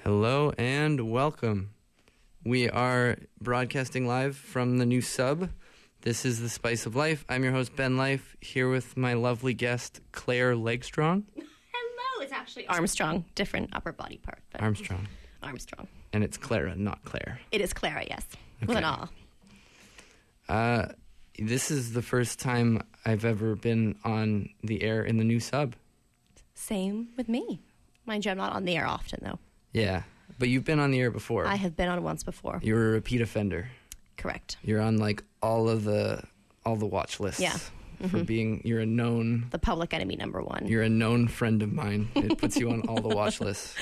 Hello and welcome. We are broadcasting live from the new sub. This is The Spice of Life. I'm your host, Ben Life, here with my lovely guest, Claire Legstrong. Hello, it's actually Armstrong, different upper body part. But Armstrong. Armstrong. And it's Clara, not Claire. It is Clara, yes. Okay. With an R. This is the first time I've ever been on the air in the new sub. Same with me. Mind you, I'm not on the air often, though. Yeah, but you've been on the air before. I have been on once before. You're a repeat offender. Correct. You're on like all the watch lists. Yeah. For being, you're a known... The public enemy number one. You're a known friend of mine. It puts you on all the watch lists.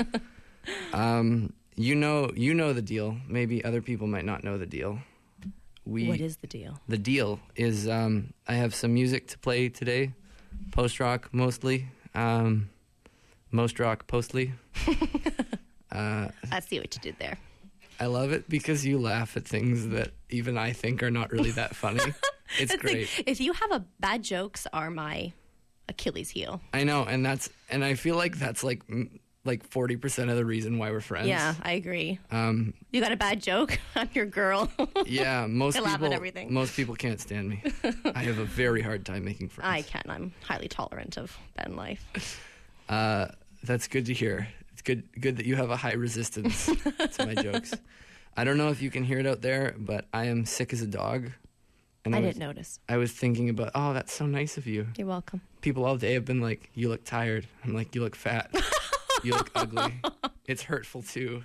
You know the deal. Maybe other people might not know the deal. What is the deal? The deal is I have some music to play today. Post-rock mostly. Most rock postly. I see what you did there. I love it because you laugh at things that even I think are not really that funny. It's great. If you have bad jokes are my Achilles heel. I know, and I feel like that's like 40% of the reason why we're friends. Yeah, I agree. You got a bad joke? I'm your girl. Yeah, most I people. laugh at everything. Most people can't stand me. I have a very hard time making friends. I can. I'm highly tolerant of Ben Life. That's good to hear. It's good that you have a high resistance to my jokes. I don't know if you can hear it out there, but I am sick as a dog. And I didn't notice. I was thinking about, oh, that's so nice of you. You're welcome. People all day have been like, you look tired. I'm like, you look fat. You look ugly. It's hurtful too.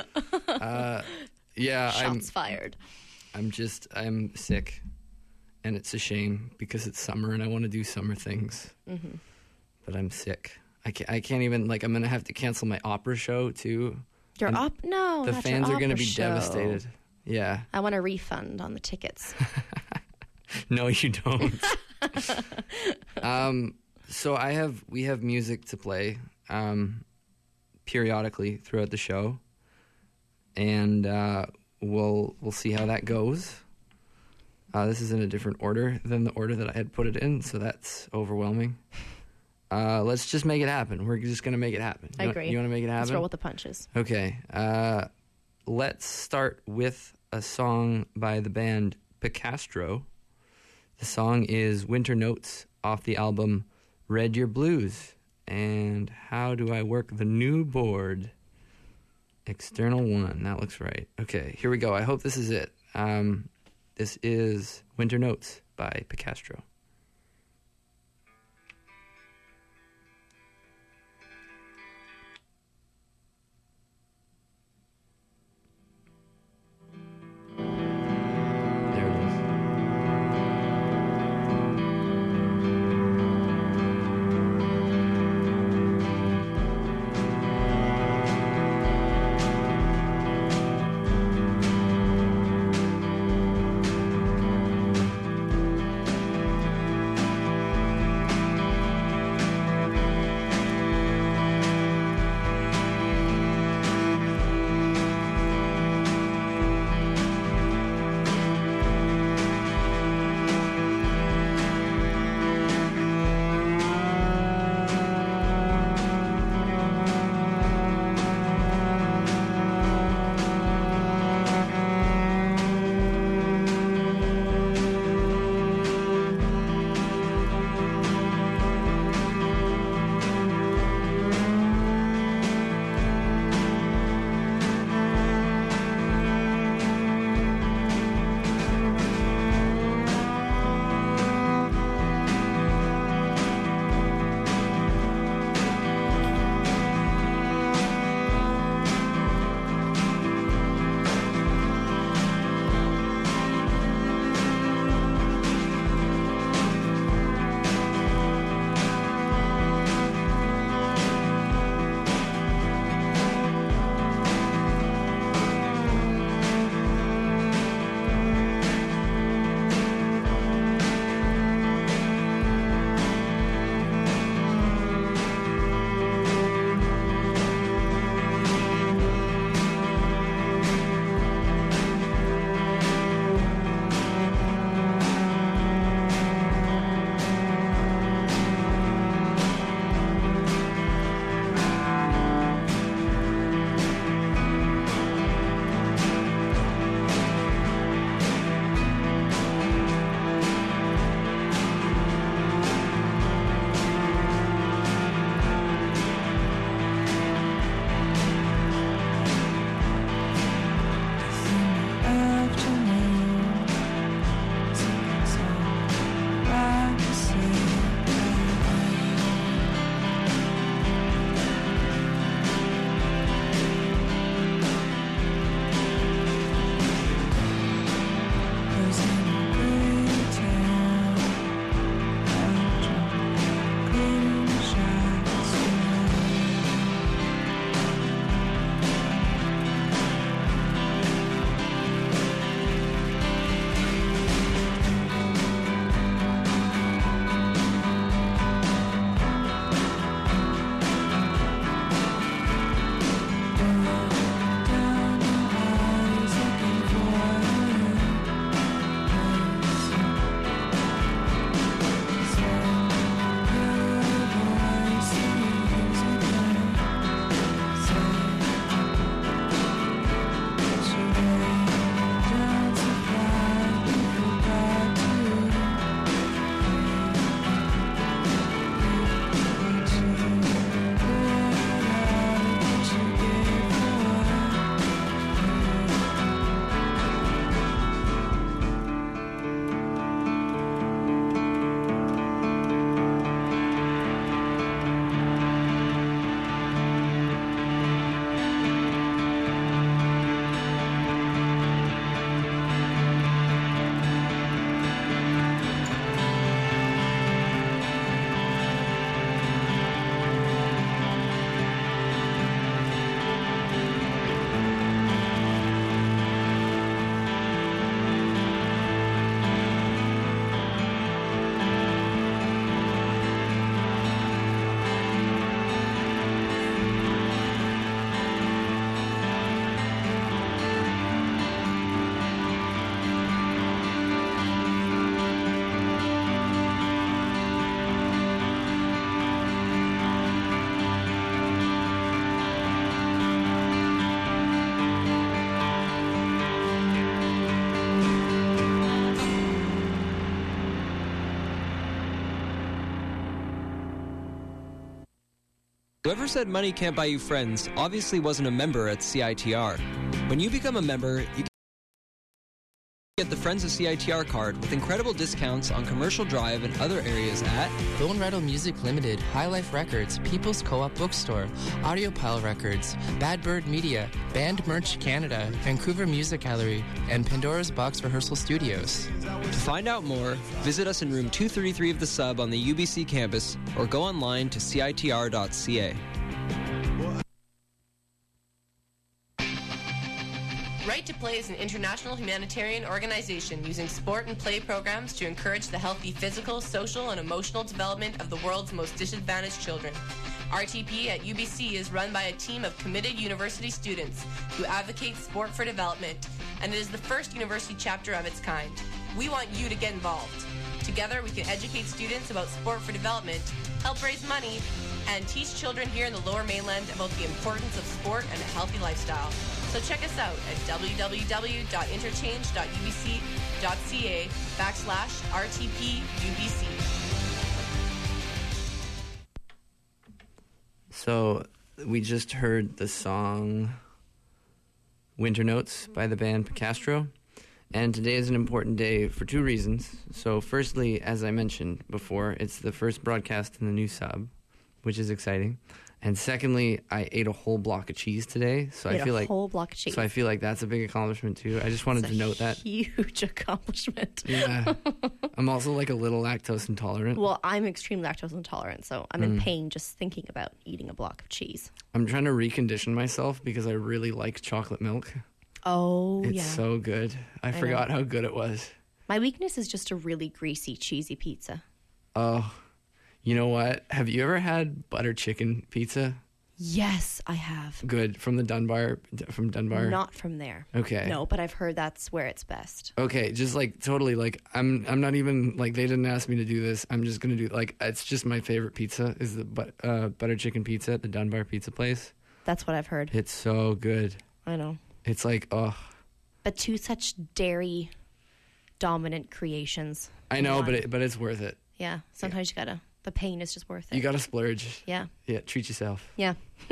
Yeah. Shots fired. I'm sick. And it's a shame because it's summer and I want to do summer things. Mm-hmm. But I'm sick. I can't even, I'm going to have to cancel my opera show too. No, the not fans your are going to opera be show. Devastated. Yeah. I want a refund on the tickets. No, you don't. So we have music to play periodically throughout the show, and we'll see how that goes. This is in a different order than the order that I had put it in, so that's overwhelming. Let's just make it happen. We're just going to make it happen. I agree. You want to make it happen? Let's roll with the punches. Okay. Let's start with a song by the band Picastro. The song is Winter Notes off the album Red Your Blues. And how do I work the new board? External 1. That looks right. Okay, here we go. I hope this is it. This is Winter Notes by Picastro. Whoever said money can't buy you friends obviously wasn't a member at CITR. When you become a member, you get the Friends of CITR card with incredible discounts on Commercial Drive and other areas at Bone Rattle Music Limited, High Life Records, People's Co-op Bookstore, Audiopile Records, Bad Bird Media, Band Merch Canada, Vancouver Music Gallery, and Pandora's Box Rehearsal Studios. To find out more, visit us in room 233 of the Sub on the UBC campus or go online to citr.ca. Right to Play is an international humanitarian organization using sport and play programs to encourage the healthy physical, social, and emotional development of the world's most disadvantaged children. RTP at UBC is run by a team of committed university students who advocate sport for development, and it is the first university chapter of its kind. We want you to get involved. Together, we can educate students about sport for development, help raise money, and teach children here in the Lower Mainland about the importance of sport and a healthy lifestyle. So check us out at www.interchange.ubc.ca/RTPUBC. So we just heard the song Winter Notes by the band Picastro. And today is an important day for two reasons. So firstly, as I mentioned before, it's the first broadcast in the new sub, which is exciting. And secondly, I ate a whole block of cheese today, so I feel like whole block of cheese. So I feel like that's a big accomplishment too. I just wanted to note that. Huge accomplishment. Yeah. I'm also like a little lactose intolerant. Well, I'm extremely lactose intolerant, so I'm in pain just thinking about eating a block of cheese. I'm trying to recondition myself because I really like chocolate milk. Oh, It's yeah. so good. I forgot how good it was. My weakness is just a really greasy, cheesy pizza. Oh, you know what? Have you ever had butter chicken pizza? Yes, I have. Good. From Dunbar? Not from there. Okay. No, but I've heard that's where it's best. Okay, just like totally like I'm not even like they didn't ask me to do this. I'm just gonna do like it's just my favorite pizza is the butter chicken pizza at the Dunbar Pizza Place. That's what I've heard. It's so good. I know. It's like But two such dairy dominant creations. I know, One. but it's worth it. Yeah, sometimes you gotta. The pain is just worth it. You gotta splurge. Yeah. Yeah, treat yourself. Yeah.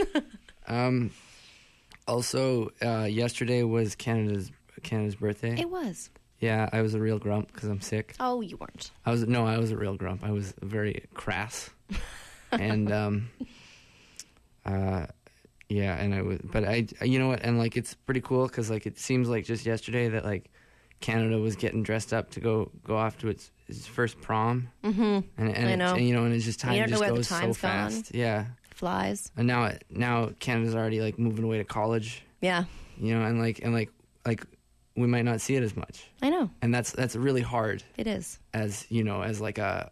Also, yesterday was Canada's birthday. It was. Yeah, I was a real grump because I'm sick. Oh, you weren't. I was a real grump. I was very crass, and yeah, and I was. But you know what? And like, it's pretty cool because like it seems like just yesterday that like Canada was getting dressed up to go off to its first prom. Mm-hmm. And I know. And, you know, and it's just time You don't know just where the goes so time's gone. fast. Yeah. Flies. And now Canada's already like moving away to college. Yeah. You know, and like we might not see it as much. I know. And that's really hard. It is. As you know, as like a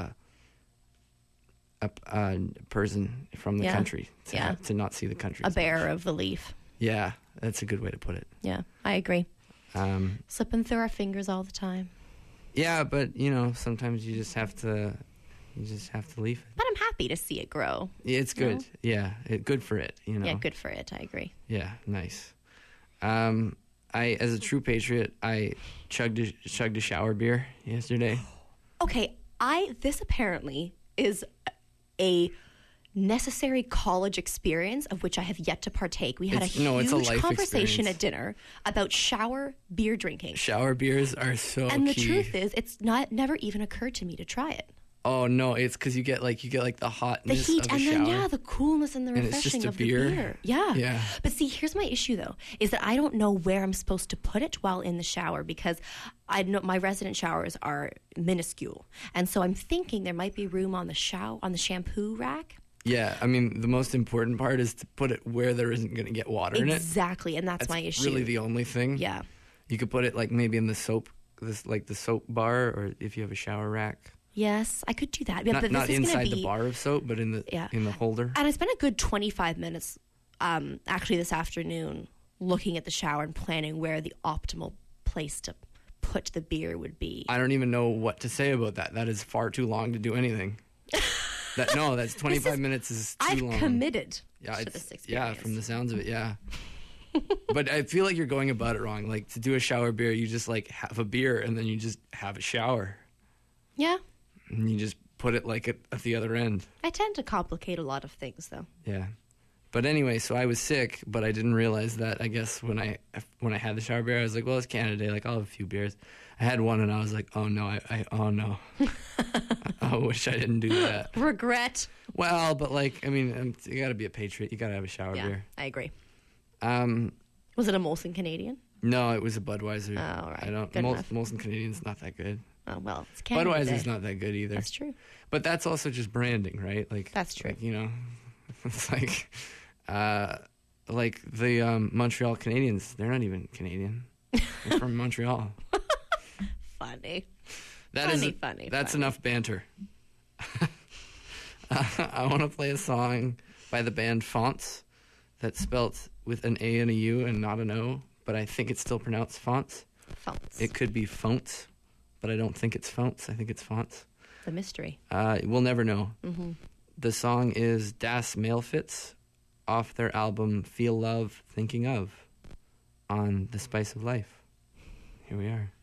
person from the country to not see the country. A as bearer much. of the leaf. Yeah, that's a good way to put it. Yeah, I agree. Slipping through our fingers all the time. Yeah, but you know, sometimes you just have to leave it. But I'm happy to see it grow. Yeah, it's good. Yeah, good for it. You know. Yeah, good for it. I agree. Yeah, nice. I, as a true patriot, I chugged a shower beer yesterday. Okay, this apparently is a necessary college experience of which I have yet to partake. We had It's a a huge life conversation experience. at dinner about shower beer drinking. Shower beers are so And the key. truth is, it's never even occurred to me to try it. Oh no, it's because you get the The hotness heat of a and shower. then the coolness and the And it's refreshing just a of beer. the beer. Yeah. Yeah. But see, here's my issue though, is that I don't know where I'm supposed to put it while in the shower because I know my resident showers are minuscule. And so I'm thinking there might be room on the shampoo rack. Yeah, I mean the most important part is to put it where there isn't going to get water in it. Exactly, and that's my issue. Really, the only thing. Yeah. You could put it like maybe in the soap, the soap bar, or if you have a shower rack. Yes, I could do that. Yeah, Not, but not this is inside gonna the bar of soap, but in the holder. And I spent a good 25 minutes actually this afternoon looking at the shower and planning where the optimal place to put the beer would be. I don't even know what to say about that. That is far too long to do anything. That's 25 minutes is too long. I've committed Yeah, to this experience. yeah, from the sounds of it, yeah. But I feel like you're going about it wrong. Like to do a shower beer, you just like have a beer and then you just have a shower. Yeah. And you just put it like at the other end. I tend to complicate a lot of things, though. Yeah. But anyway, so I was sick, but I didn't realize that. I guess when I had the shower beer, I was like, well, it's Canada Day. Like, I'll have a few beers. I had one, and I was like, oh, no. I wish I didn't do that. Regret. Well, but, like, I mean, you got to be a patriot. You got to have a shower Yeah, beer. I agree. Um, Was it a Molson Canadian? no, it was a Budweiser. Oh, right. I don't. Good enough. Molson Canadian's not that good. Oh, well, it's Canada Budweiser's Day. not that good either. That's true. But that's also just branding, right? Like That's true. Like, you know, it's like the Montreal Canadiens. They're not even Canadian. They're from Montreal. Funny. That's funny. enough banter. I want to play a song by the band Fonts that's spelt with an A and a U and not an O, but I think it's still pronounced Fonts. Fonts. It could be Fonts, but I don't think it's Fonts. I think it's Fonts. The mystery. We'll never know. Mm-hmm. The song is Das Mailfits off their album Feel Love, Thinking Of on The Spice of Life. Here we are.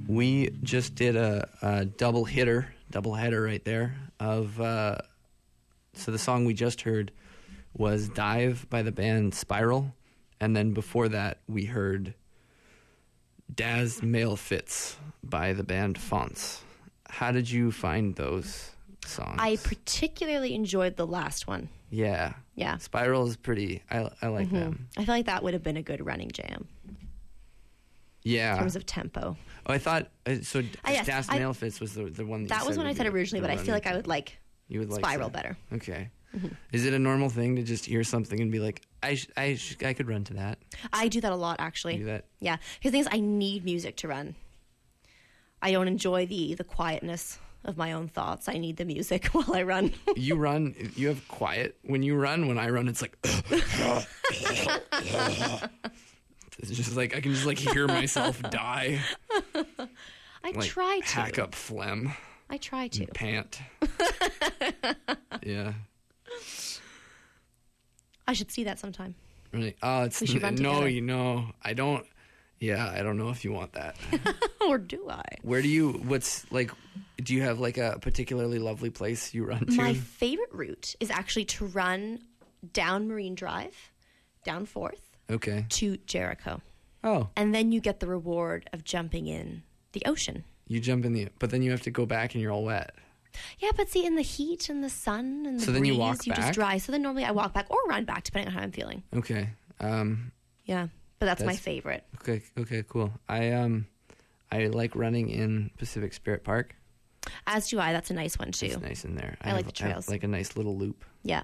We just did a double header right there of. So the song we just heard was "Dive" by the band Spiral, and then before that we heard "Daz Male Fits" by the band Fonts. How did you find those songs? I particularly enjoyed the last one. Yeah. Yeah. Spiral is pretty. I like them. I feel like that would have been a good running jam Yeah. in terms of tempo. Oh, I thought so. yes, Das Male Fits was the one that That you was said what I would said be originally, the but I feel running like I would jam. like You would like Spiral that. better. Okay. Is it a normal thing to just hear something and be like, I could run to that? I do that a lot, actually. Do that? Yeah. Because the thing is, I need music to run. I don't enjoy the quietness of my own thoughts. I need the music while I run. You run. You have quiet when you run. When I run, it's like. It's just like I can just like hear myself die. I Like, try to. hack up phlegm. I try to. Pant. Yeah. I should see that sometime. Really? Oh, it's We should run no. together. You know, I don't. Yeah, I don't know if you want that. Or do I? Where do you? What's like? Do you have like a particularly lovely place you run to? My favorite route is actually to run down Marine Drive, down 4th, Okay. to Jericho. Oh, And then you get the reward of jumping in the ocean. you jump in the, but then you have to go back and you're all wet. Yeah, but see, in the heat and the sun and the So then breeze, you walk just back? dry. So then normally I walk back or run back, depending on how I'm feeling. Okay. Yeah, but that's my That's- favorite. Okay. Cool. I like running in Pacific Spirit Park. As do I. That's a nice one too. It's nice in there. I like the have, trails. like a nice little loop. Yeah,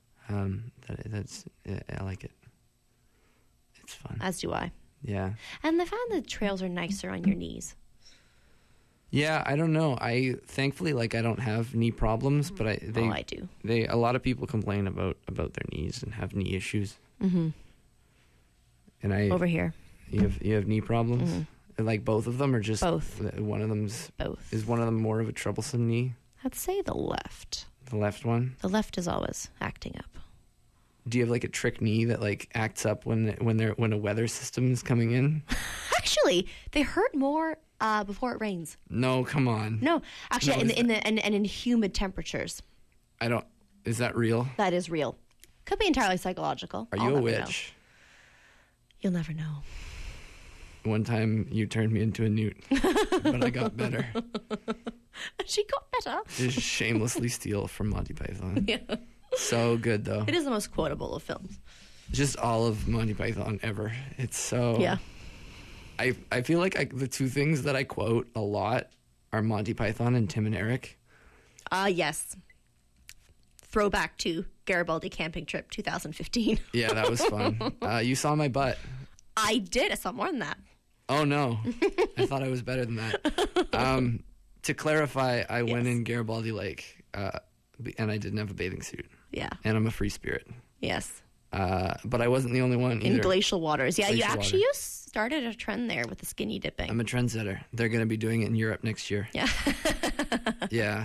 I like it. It's fun. as do I. Yeah. And I found the trails are nicer on your knees. Yeah, I don't know. I thankfully like I don't have knee problems, but I do. a lot of people complain about their knees and have knee issues. Mm-hmm. And I Over here, you have knee problems? Like both of them or just Both. one of them's both. is one of them more of a troublesome knee? I'd say the left. The left one? The left is always acting up. Do you have like a trick knee that like acts up when a weather system is coming in? Actually, they hurt more before it rains. No, come on. No, actually, No, in humid temperatures, I don't. Is that real? that is real. Could be entirely psychological. Are I'll you a never know. witch? You'll never know. One time you turned me into a newt, but I got better. She got better. Just shamelessly steal from Monty Python. Yeah. So good though. It is the most quotable of films. Just all of Monty Python ever. It's so. Yeah. I feel like the two things that I quote a lot are Monty Python and Tim and Eric. Yes. Throwback to Garibaldi camping trip 2015. Yeah, that was fun. You saw my butt. I did. I saw more than that. Oh no, I thought I was better than that. To clarify, I went in Garibaldi Lake, and I didn't have a bathing suit, Yeah. and I'm a free spirit. Yes. But I wasn't the only one In either. glacial waters. Yeah, Glacial you water. started a trend there with the skinny dipping. I'm a trendsetter. They're going to be doing it in Europe next year. Yeah. Yeah.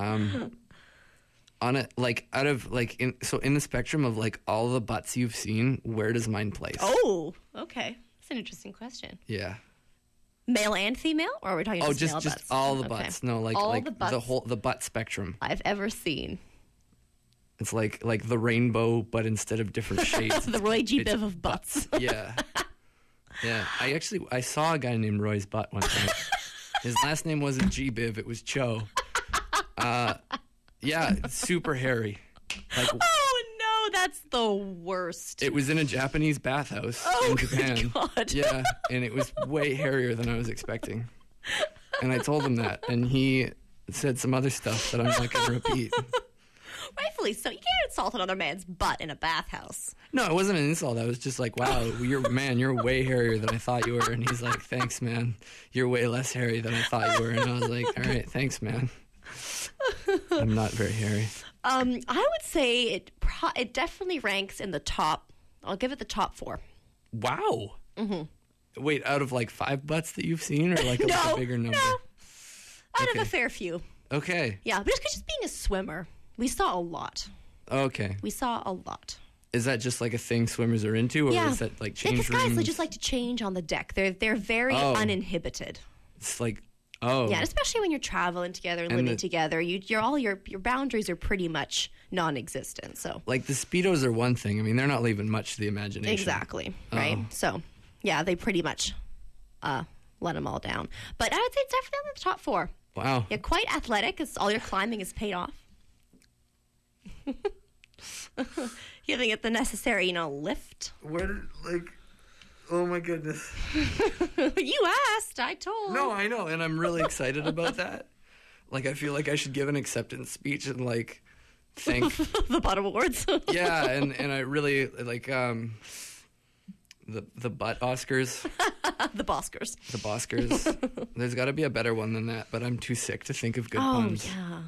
On it, like out of like in the spectrum of like all the butts you've seen, where does mine place? Oh, okay. That's an interesting question. Yeah. Male and female, or are we talking Oh, just male just butts? all the Okay. butts. No, like all like the butts the butt spectrum. I've ever seen. It's like the rainbow, but instead of different shades. The Roy G. it's Biv of butts. Yeah. Yeah. I saw a guy named Roy's butt one time. His last name wasn't G Biv, it was Cho. Yeah, super hairy. Like Oh no, that's the worst. it was in a Japanese bathhouse in Japan. God. Yeah, and it was way hairier than I was expecting. And I told him that, and he said some other stuff that I'm not going to repeat. Rightfully so. You can't insult another man's butt in a bathhouse. No, it wasn't an insult. I was just like, wow, you're way hairier than I thought you were. And he's like, thanks, man. You're way less hairy than I thought you were. And I was like, all right, thanks, man. I'm not very hairy. I would say it definitely ranks in the top. I'll give it the top 4. Wow. Mm-hmm. Wait, out of like 5 butts that you've seen, or like a bigger number? No. Out Okay. of a fair few. Okay. Yeah, but just being a swimmer, we saw a lot. Okay. We saw a lot. Is that just like a thing swimmers are into, or Yeah. is that like Yeah, change because guys, they rooms? just like to change on the deck. They're very Oh. uninhibited. It's like, oh. Yeah, and especially when you're traveling together and And living together, your boundaries are pretty much non-existent. So Like the Speedos are one thing. I mean, they're not leaving much to the imagination. exactly, right? So yeah, they pretty much let them all down. But I would say it's definitely on the top 4. Wow. Yeah, quite athletic. It's all your climbing is paid off. Giving it the necessary, lift. Where, like, oh my goodness. You asked, I told. No, I know, and I'm really excited about that. Like, I feel like I should give an acceptance speech and, like, thank... The bottom awards. Yeah, and I really, like, the butt Oscars. The Boskers. The Boskers. There's got to be a better one than that, but I'm too sick to think of good puns. Yeah.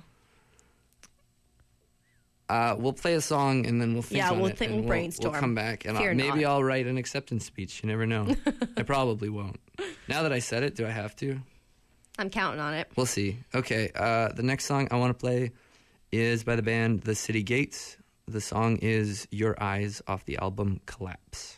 We'll play a song and then we'll think on it. We'll brainstorm. We'll come back and Fear maybe not. I'll write an acceptance speech. You never know. I probably won't. Now that I said it, do I have to? I'm counting on it. We'll see. Okay, the next song I want to play is by the band The City Gates. The song is Your Eyes off the album Collapse.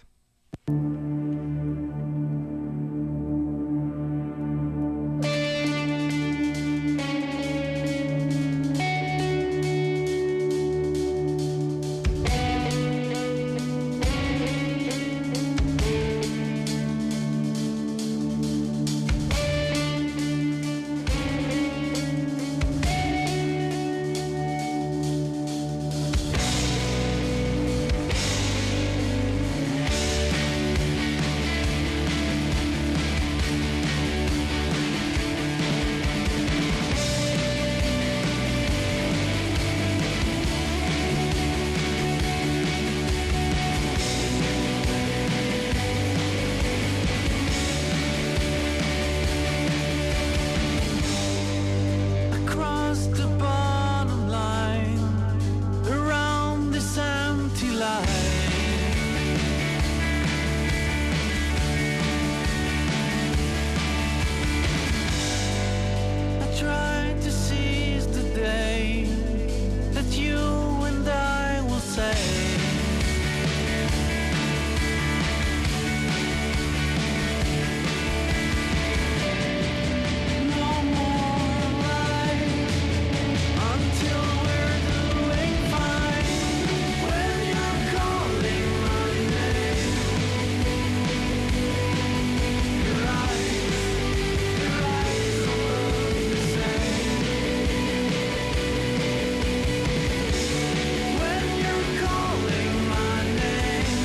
Across the bottom line, around this empty light, I tried to seize the day that you and I will say. No more lies until we're doing fine. When you're calling my name, your eyes all look the same. When you're calling my name,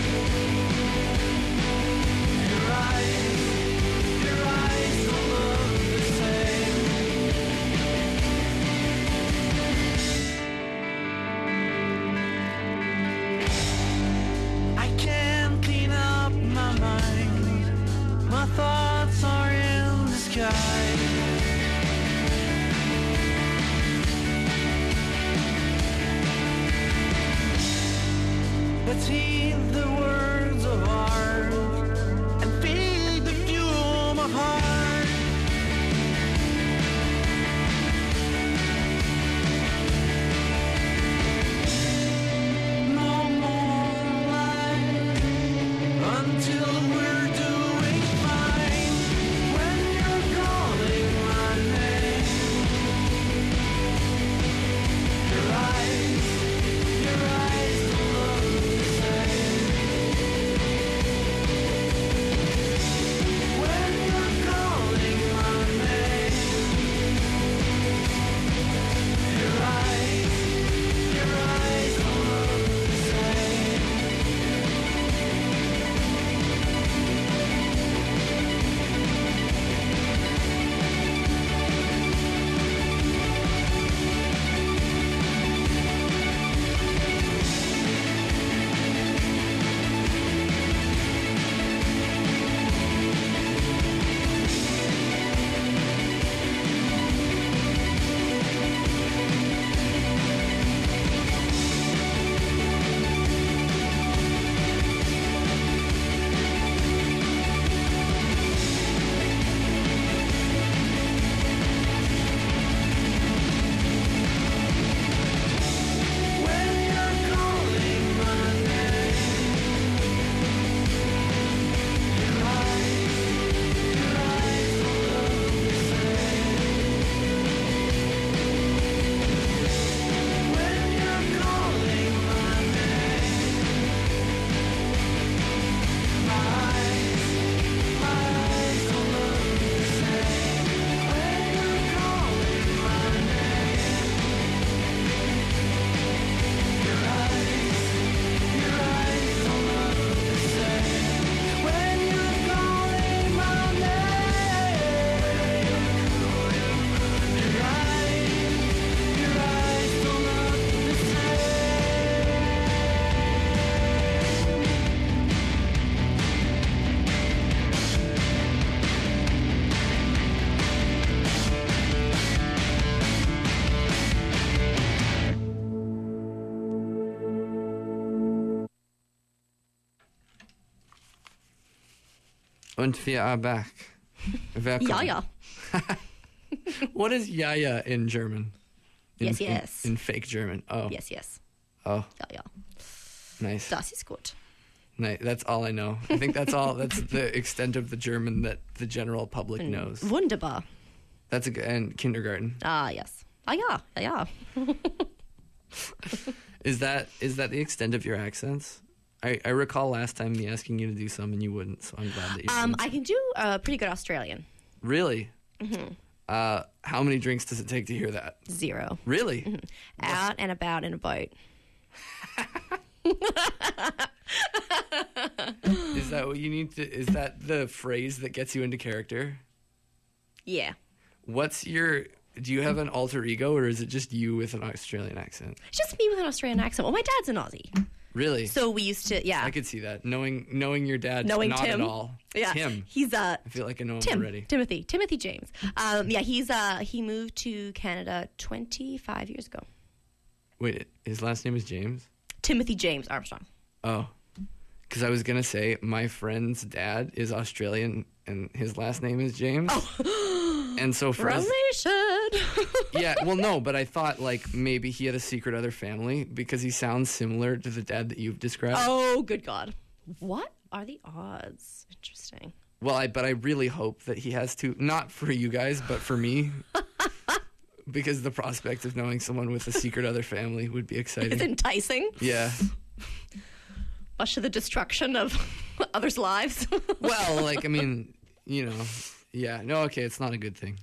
your eyes all look the same. I can't clean up my mind. My thoughts are in the sky. Let's heed the words of art and feed the fume of heart. No more lies until we're doing fine. When you're calling my name, your eyes will look the same. Und wir are back. Welcome. Ja, ja. What is ja in German? Yes. In fake German. Oh. Yes. Oh, Ja, ja. nice. Das ist gut. Nice. That's all I know. I think that's all. That's the extent of the German that the general public knows. Wunderbar. That's and kindergarten. Ah, yes. Ah, ja. Ja, ja. Is that the extent of your accents? I recall last time me asking you to do some and you wouldn't, so I'm glad that you didn't. I can do pretty good Australian. Really? Mm-hmm. How many drinks does it take to hear that? 0. Really? Mm-hmm. Out and about and about. Is that what you need to? Is that the phrase that gets you into character? Yeah. Do you have an alter ego, or is it just you with an Australian accent? It's just me with an Australian accent. Well, my dad's an Aussie. Really? So we used to, yeah. I could see that. Knowing your dad, Knowing not Tim. at all. Yeah. Tim. He's I feel like I know him Tim. already. Timothy James. Yeah, he moved to Canada 25 years ago. Wait, his last name is James? Timothy James Armstrong. Oh. Because I was going to say, my friend's dad is Australian, and his last name is James. Oh. And so for us... Relation. Yeah, well, no, but I thought, like, maybe he had a secret other family, because he sounds similar to the dad that you've described. Oh, good God. What are the odds? Interesting. Well, but I really hope that he has to, not for you guys, but for me. Because the prospect of knowing someone with a secret other family would be exciting. It's enticing. Yeah. Much to the destruction of others' lives. Well, like, I mean, yeah. No, okay, it's not a good thing.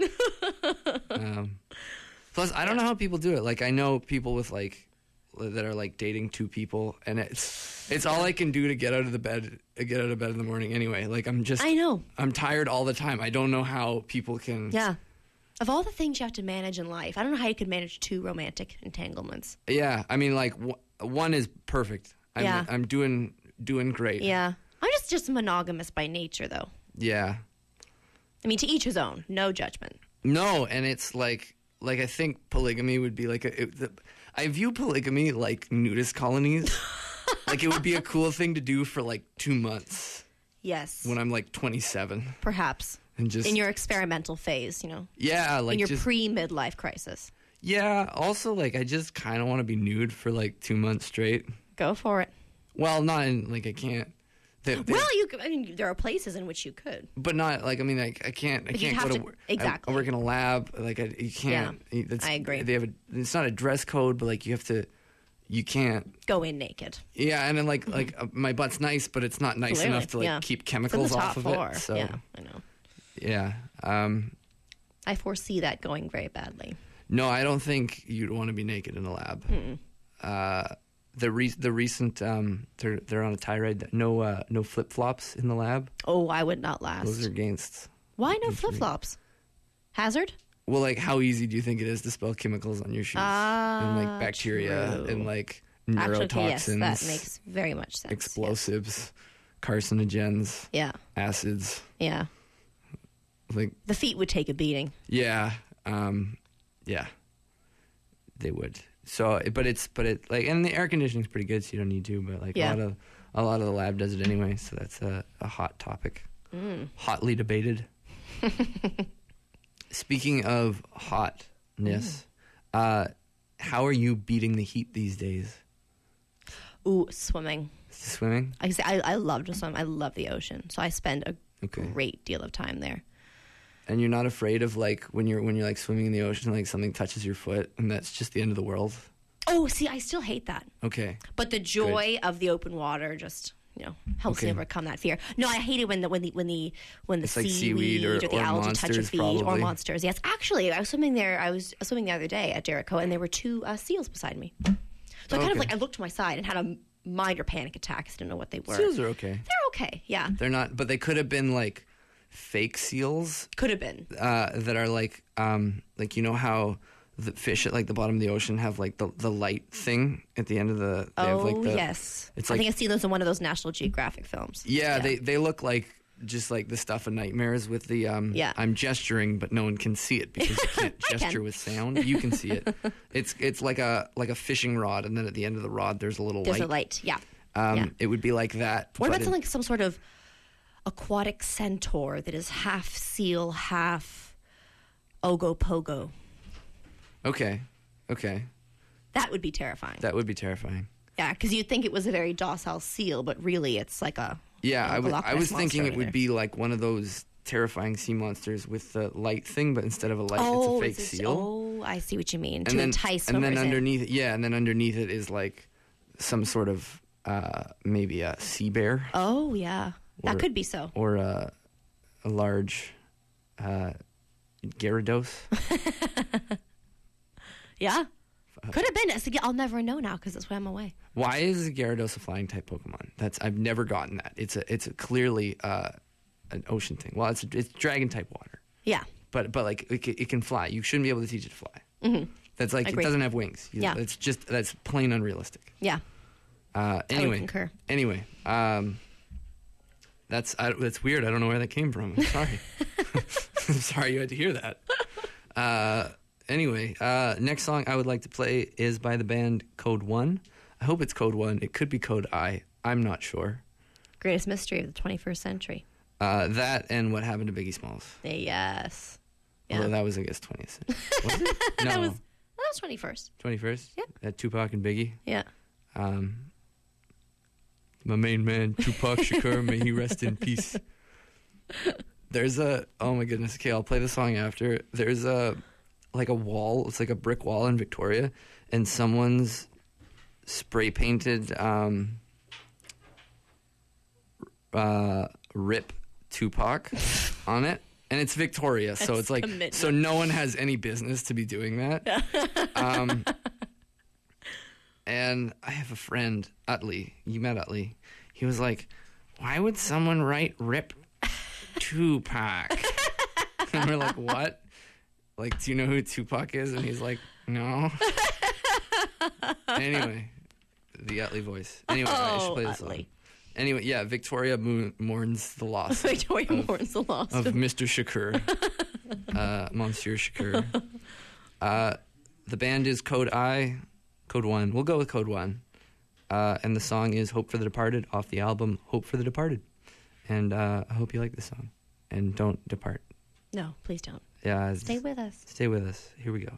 Plus, I don't know how people do it. Like, I know people with, like, that are, like, dating 2 people, and it's all I can do to get out of bed in the morning anyway. Like, I know. I'm tired all the time. I don't know how people can... Yeah. Of all the things you have to manage in life, I don't know how you could manage 2 romantic entanglements. Yeah, I mean, like, one is perfect. I'm doing great. Yeah. I'm just monogamous by nature, though. Yeah. I mean, to each his own. No judgment. No, and it's like I think polygamy would be like I view polygamy like nudist colonies. Like, it would be a cool thing to do for like 2 months. Yes. When I'm like 27. Perhaps. And just in your experimental phase, Yeah, like in your pre-midlife crisis. Yeah, also, like, I just kind of want to be nude for like 2 months straight. Go for it. Well, not in, like, I can't. There are places in which you could, but not like, I mean, I can't go to work. Exactly. I work in a lab. Like, you can't. Yeah, I agree. It's not a dress code, but like you can't go in naked. Yeah, and then like my butt's nice, but it's not nice enough to like keep chemicals off of it. So yeah, I know. Yeah. I foresee that going very badly. No, I don't think you'd want to be naked in a lab. The recent they're on a tirade that no flip flops in the lab. Oh, I would not last. Those are against. Why no flip flops? Hazard? Well, like, how easy do you think it is to spill chemicals on your shoes and like bacteria true. and like neurotoxins? Actually, yes, that makes very much sense. Explosives, carcinogens, acids. Yeah. Like, the feet would take a beating. Yeah, yeah, they would. So, but like, and the air conditioning's pretty good, so you don't need to. But like, a lot of the lab does it anyway, so that's a hot topic, hotly debated. Speaking of hotness, how are you beating the heat these days? Ooh, swimming. Swimming? I love to swim. I love the ocean, so I spend a great deal of time there. And you're not afraid of, like, when you're like swimming in the ocean, like something touches your foot and that's just the end of the world? Oh, see, I still hate that. Okay. But the joy of the open water just, helps me overcome that fear. No, I hate it when the it's like seaweed or the algae touch your feet, probably. or monsters. Yes, actually, I was swimming there. I was swimming the other day at Jericho, and there were 2 seals beside me. So I kind of I looked to my side and had a minor panic attack. I didn't know what they were. Seals are okay. They're okay. Yeah. They're not, but they could have been like fake seals. Could have been. That are like how the fish at like the bottom of the ocean have like the light thing at the end of the. They have, like, yes. It's I think I've seen those in one of those National Geographic films. Yeah, they look like just like the stuff of nightmares with the I'm gesturing, but no one can see it because you can't gesture with sound. You can see it. It's like a fishing rod, and then at the end of the rod there's a little light. There's a light. Yeah. It would be like that. What about some sort of aquatic centaur that is half seal, half Ogopogo. Okay. That would be terrifying. That would be terrifying. Yeah, because you'd think it was a very docile seal, but really it's like a Yeah, a Loch I Ness was thinking monster it would over be like one of those terrifying sea monsters with the light thing, but instead of a light, it's a fake seal. Oh, I see what you mean. To entice and then swimmers in. underneath, and then underneath it is like some sort of maybe a sea bear Oh, yeah. That Or- could be so. or a large Gyarados. Yeah. Could have been. I'll never know now because it swam away. Why is Gyarados a flying type Pokemon? I've never gotten that. It's a clearly an ocean thing. Well, it's dragon type water, Yeah. but like it can fly. You shouldn't be able to teach it to fly. Mm-hmm. That's like Agreed. it doesn't have wings. Yeah. That's plain unrealistic. Yeah. Anyway, concur. Anyway, that's weird. I don't know where that came from. I'm sorry. I'm sorry you had to hear that. Anyway, next song I would like to play is by the band Code One. I hope it's Code One. It could be Code I. I'm not sure. Greatest mystery of the 21st century. That and What Happened to Biggie Smalls. Yes. Yeah. Although that was, I guess, 20th century. Was it? No. That was 21st. 21st? Yep. Tupac and Biggie. Yeah. My main man, Tupac Shakur, may he rest in peace. There's oh my goodness, okay, I'll play the song after. There's like a wall, it's like a brick wall in Victoria, and someone's spray painted Rip Tupac on it. And it's Victoria, so That's it's like, commitment. so no one has any business to be doing that. And I have a friend, Utley. You met Utley. He was like, why would someone write Rip Tupac? And we're like, what? Like, do you know who Tupac is? And he's like, no. Anyway, the Utley voice. Anyway, I should play this song. Utley. Anyway, yeah, Victoria mourns the loss Victoria mourns the loss of Mr. Shakur, Monsieur Shakur. The band is Code One. We'll go with Code One. And the song is Hope for the Departed off the album Hope for the Departed. And I hope you like this song. And don't depart. No, please don't. Yeah, Stay with us. Stay with us. Here we go.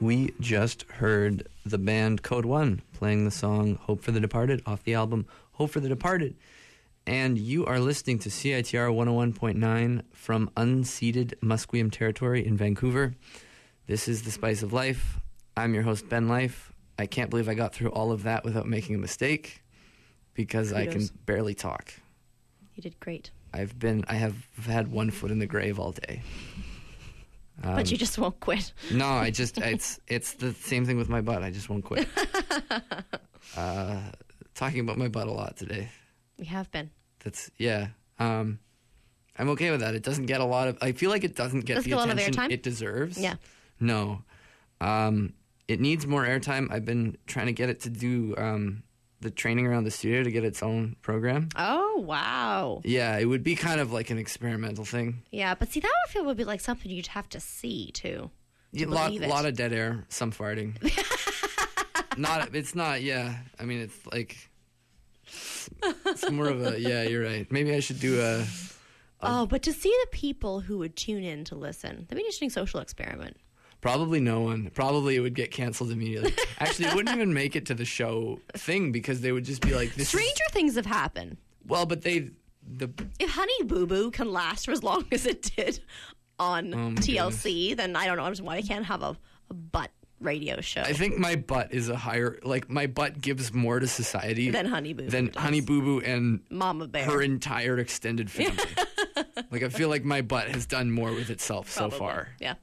We just heard the band Code One playing the song Hope for the Departed off the album Hope for the Departed. And you are listening to CITR 101.9 from unceded Musqueam territory in Vancouver. This is The Spice of Life. I'm your host, Ben Life. I can't believe I got through all of that without making a mistake because I can barely talk. You did great. I have had one foot in the grave all day. But you just won't quit. No, it's the same thing with my butt. I just won't quit. Talking about my butt a lot today. We have been. I'm okay with that. It doesn't get a lot of. I feel like it doesn't get the attention it deserves. Yeah. No. It needs more airtime. I've been trying to get it to do the training around the studio to get its own program. Oh, wow. Yeah, it would be kind of like an experimental thing. Yeah, but see, that would feel would be like something you'd have to see, too. A lot of dead air, some farting. It's not, yeah. I mean, it's like, it's more of a, yeah, you're right. Maybe I should do but to see the people who would tune in to listen, that'd be an interesting social experiment. Probably no one. Probably it would get canceled immediately. Actually, it wouldn't even make it to the show thing because they would just be like, Stranger things have happened. Well, but if Honey Boo Boo can last for as long as it did on TLC, goodness. then I don't know why I can't have a butt radio show. I think my butt is a higher, like my butt gives more to society than Honey Boo Boo than does. Honey Boo Boo and Mama Bear. her entire extended family. Like I feel like my butt has done more with itself so far. Yeah.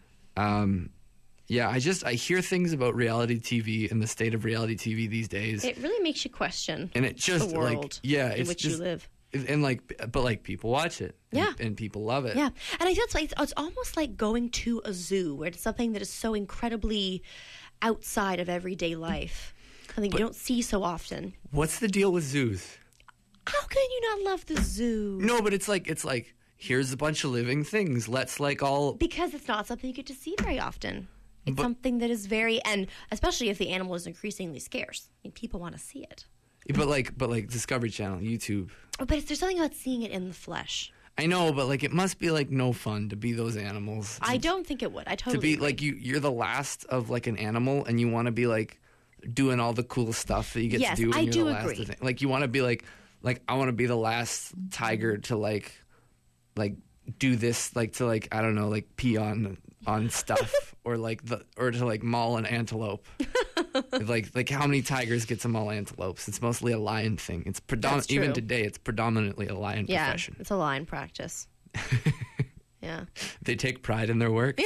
Yeah, I hear things about reality TV and the state of reality TV these days. It really makes you question and it just the world like yeah, in it's which just, you live. And but people watch it. Yeah. And people love it. Yeah. And I feel it's almost like going to a zoo where it's something that is so incredibly outside of everyday life. Something you don't see so often. What's the deal with zoos? How can you not love the zoo? No, but it's like here's a bunch of living things. Let's because it's not something you get to see very often. It's something that is very, and especially if the animal is increasingly scarce. I mean, people want to see it. But like Discovery Channel, YouTube. But there's something about seeing it in the flesh. I know, but like it must be like no fun to be those animals. I don't think it would. I totally to be agree. like you're the last of like an animal, and you want to be like doing all the cool stuff that you get to do. When I you're do the last agree. of it. Like you want to be like I want to be the last tiger to like do this, like to like I don't know, like pee on stuff or to like maul an antelope. like how many tigers get to maul antelopes? It's mostly a lion thing. It's even today it's predominantly a lion profession. It's a lion practice. Yeah. They take pride in their work.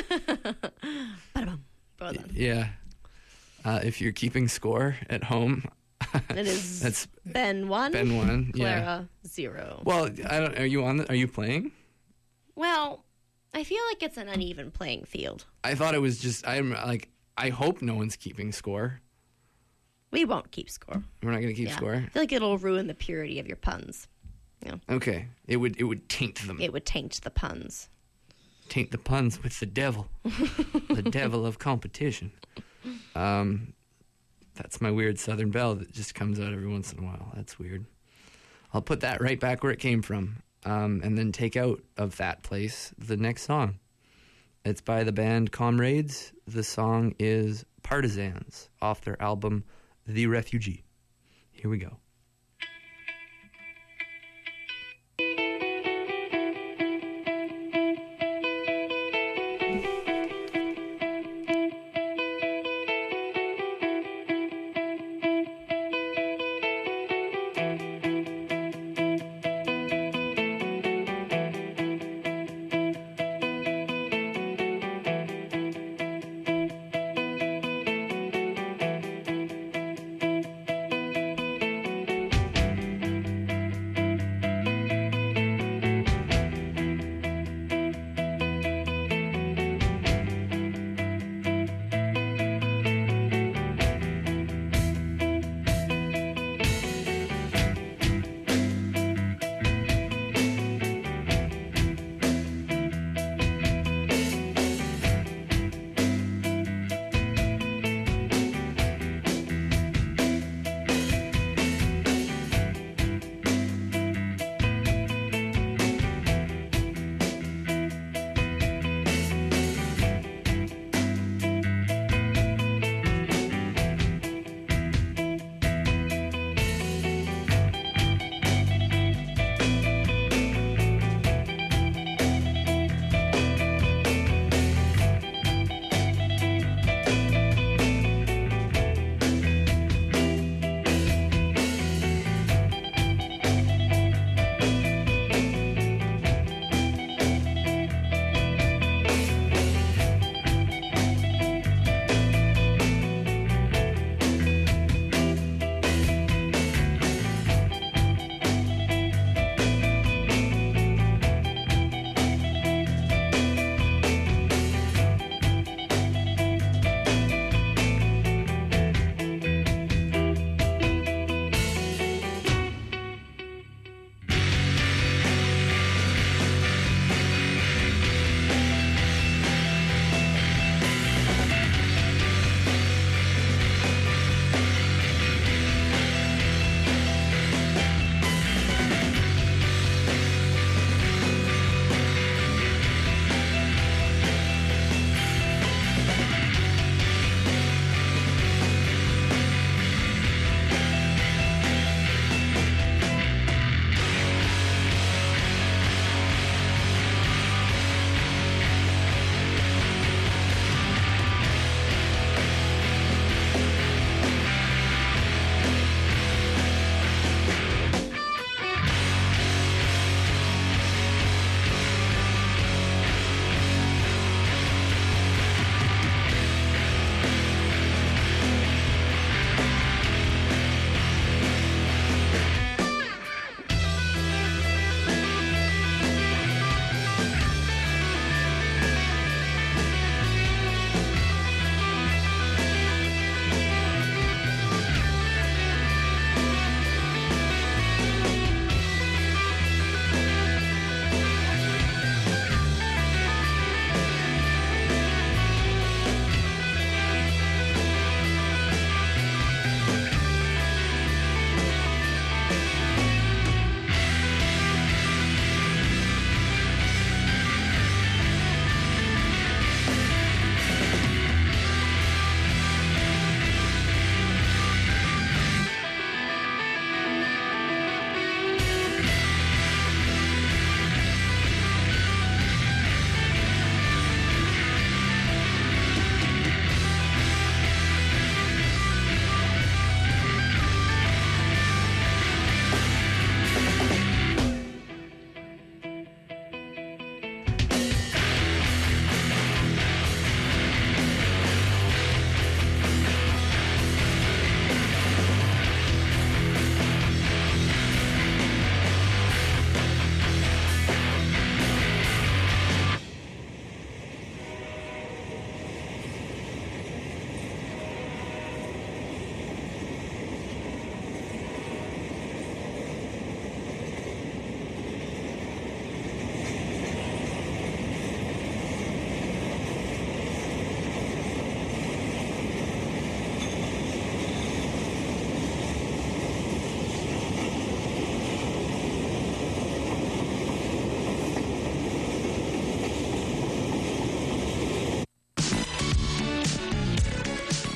Yeah. If you're keeping score at home, it is that's Ben 1. Ben 1, Clara 0. Well, are you playing? Well, I feel like it's an uneven playing field. I thought it was just I hope no one's keeping score. We won't keep score. We're not going to keep score. I feel like it'll ruin the purity of your puns. Yeah. Okay. It would taint them. It would taint the puns. Taint the puns with the devil. The devil of competition. That's my weird Southern belle that just comes out every once in a while. That's weird. I'll put that right back where it came from, and then take out of that place the next song. It's by the band Comrades. The song is Partisans off their album The Refugee. Here we go.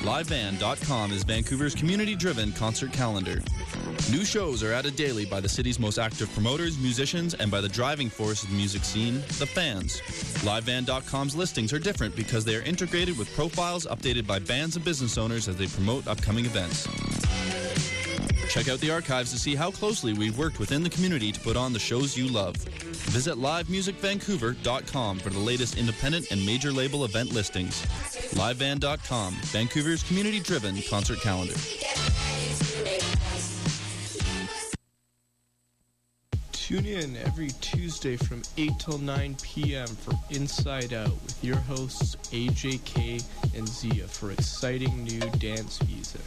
LiveBand.com is Vancouver's community-driven concert calendar. New shows are added daily by the city's most active promoters, musicians, and by the driving force of the music scene, the fans. LiveBand.com's listings are different because they are integrated with profiles updated by bands and business owners as they promote upcoming events. Check out the archives to see how closely we've worked within the community to put on the shows you love. Visit livemusicvancouver.com for the latest independent and major label event listings. LiveBand.com, Vancouver's community-driven concert calendar. Tune in every Tuesday from 8 till 9 p.m. for Inside Out with your hosts AJK and Zia for exciting new dance music.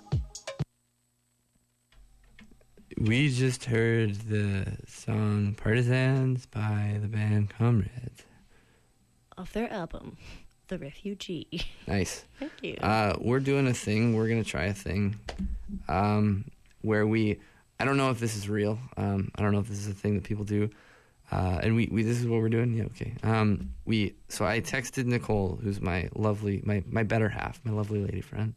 We just heard the song Partisans by the band Comrades. Of their album, The Refugee. Nice. Thank you. We're doing a thing. We're going to try a thing where I don't know if this is real. I don't know if this is a thing that people do. And we this is what we're doing? Yeah, okay. So I texted Nicole, who's my lovely, my better half, my lovely lady friend.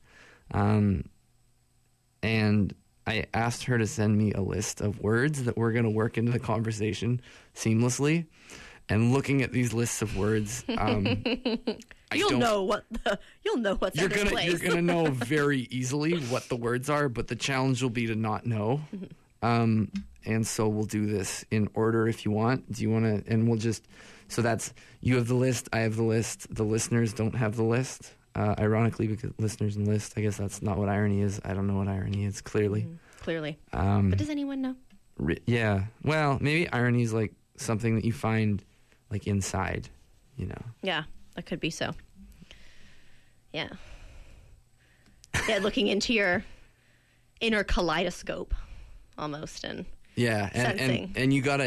And I asked her to send me a list of words that we're going to work into the conversation seamlessly. And looking at these lists of words, you'll know what's in place. You're gonna know very easily what the words are, but the challenge will be to not know. And so we'll do this in order if you want. Do you want to? And we'll just so that's you have the list, I have the list. The listeners don't have the list. Ironically, because listeners and list, I guess that's not what irony is. I don't know what irony is, clearly. Clearly. But does anyone know? Yeah. Well, maybe irony is like something that you find like inside, you know. Yeah, that could be so. Yeah. Yeah, looking into your inner kaleidoscope almost and yeah, and you gotta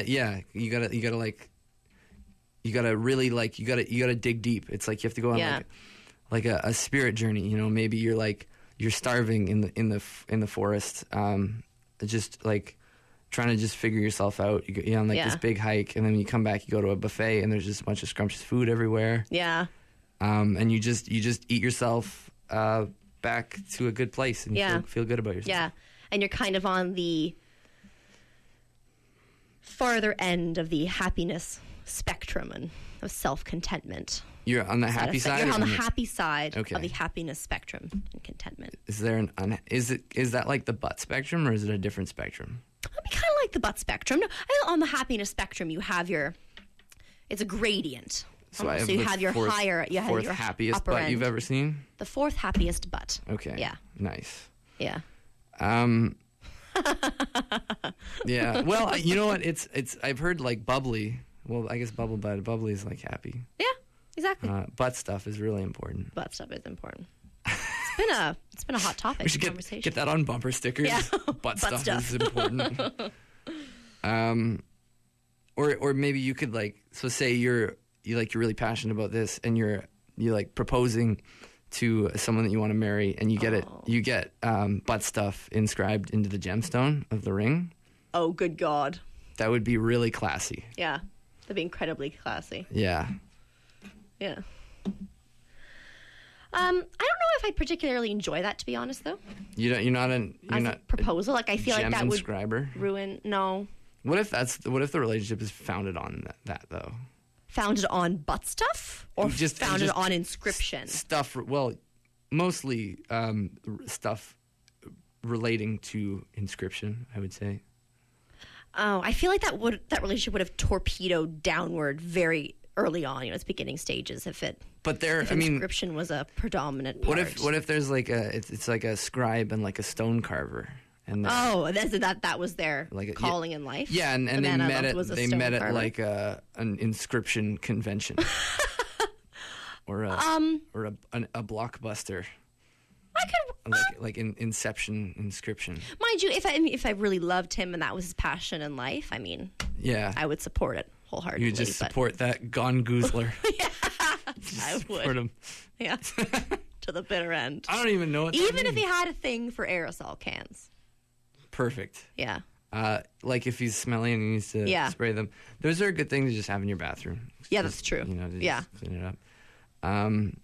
dig deep. It's like you have to go on like a spirit journey. You know, maybe you're starving in the forest, just like trying to just figure yourself out. You're on like this big hike, and then when you come back, you go to a buffet, and there's just a bunch of scrumptious food everywhere. Yeah. And you just eat yourself back to a good place, and you feel good about yourself. Yeah, and you're kind of on the farther end of the happiness spectrum and of self-contentment. You're on the happy side? You're on the happy side of the happiness spectrum and contentment. Is there is that like the butt spectrum, or is it a different spectrum? It'd be kind of like the butt spectrum. No, I think on the happiness spectrum, you have it's a gradient. So you have your higher, you have fourth your happiest upper butt end. you've ever seen? The fourth happiest butt. Okay. Yeah. Nice. Yeah. Yeah. Well, you know what? It's I've heard like bubbly. Well, I guess bubbly is like happy. Yeah. Exactly. Butt stuff is really important. Butt stuff is important. It's been a hot topic. We should conversation. get that on bumper stickers. Yeah. Butt stuff is important. Or maybe you could say you're really passionate about this, and you're like proposing to someone that you want to marry, and you get butt stuff inscribed into the gemstone of the ring. Oh, good God. That would be really classy. Yeah. That'd be incredibly classy. Yeah. Yeah. I don't know if I'd particularly enjoy that, to be honest, though. You're not a proposal. Like, I feel like that would inscriber? Ruin. No. What if the relationship is founded on that though? Founded on butt stuff, or founded on inscription? Stuff. Well, mostly stuff relating to inscription, I would say. Oh, I feel like that relationship would have torpedoed downward very early on, its beginning stages. If inscription was a predominant part. What if there's like it's like a scribe and like a stone carver, and that was their calling in life. Yeah, and they met at like an inscription convention, or a blockbuster. I could like in Inception inscription. Mind you, if I really loved him and that was his passion in life, I mean, yeah, I would support it wholeheartedly. You just support that Gone Goozler. Yeah, I would. Support him. Yeah, to the bitter end. I don't even know what even that if means. he had a thing for aerosol cans. Perfect. Yeah. Like if he's smelly and he needs to spray them. Those are a good thing to just have in your bathroom. Yeah, that's true. To just clean it up.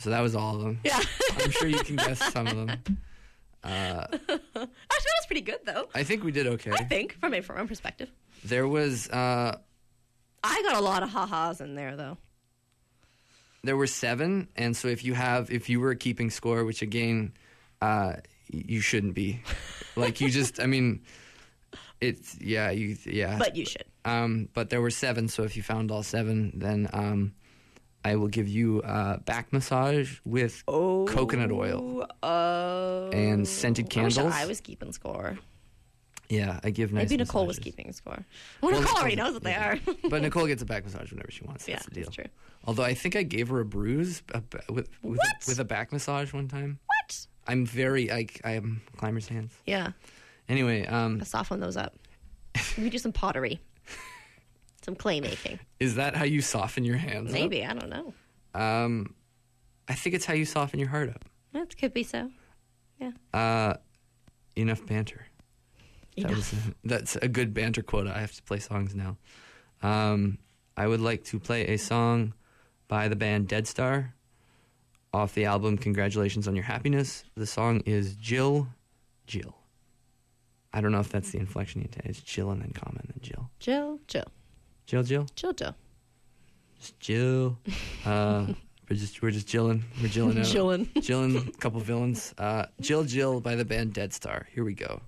So that was all of them. Yeah. I'm sure you can guess some of them. Actually, that was pretty good, though. I think we did okay. I think, from my perspective. There was I got a lot of ha-has in there, though. there were 7, and so if you were keeping score, which again, you shouldn't be. Like you just, I mean, it's yeah. But you should. But there were 7, so if you found all 7, then I will give you back massage with coconut oil and scented candles. I wish I was keeping score. Yeah, I give nice Maybe Nicole massages. was keeping score. Well, Nicole already knows what they are. But Nicole gets a back massage whenever she wants. Yeah, That's the deal. that's true. Although I think I gave her a bruise with a back massage one time. What? I'm I am climber's hands. Yeah. Anyway, Soften those up. We do some pottery. Some clay making. is that how you soften your hands up? Maybe. I don't know. I think it's how you soften your heart up. That could be so. Yeah. Enough banter. That's a good banter quota. I have to play songs now. I would like to play a song by the band Dead Star off the album Congratulations on Your Happiness. The song is Jill. I don't know if that's the inflection you take. It's Jill and then comma and then Jill. Jill. Jill. Just Jill. We're just chilling. We're chilling out. Chilling. A couple villains. Jill by the band Dead Star. Here we go.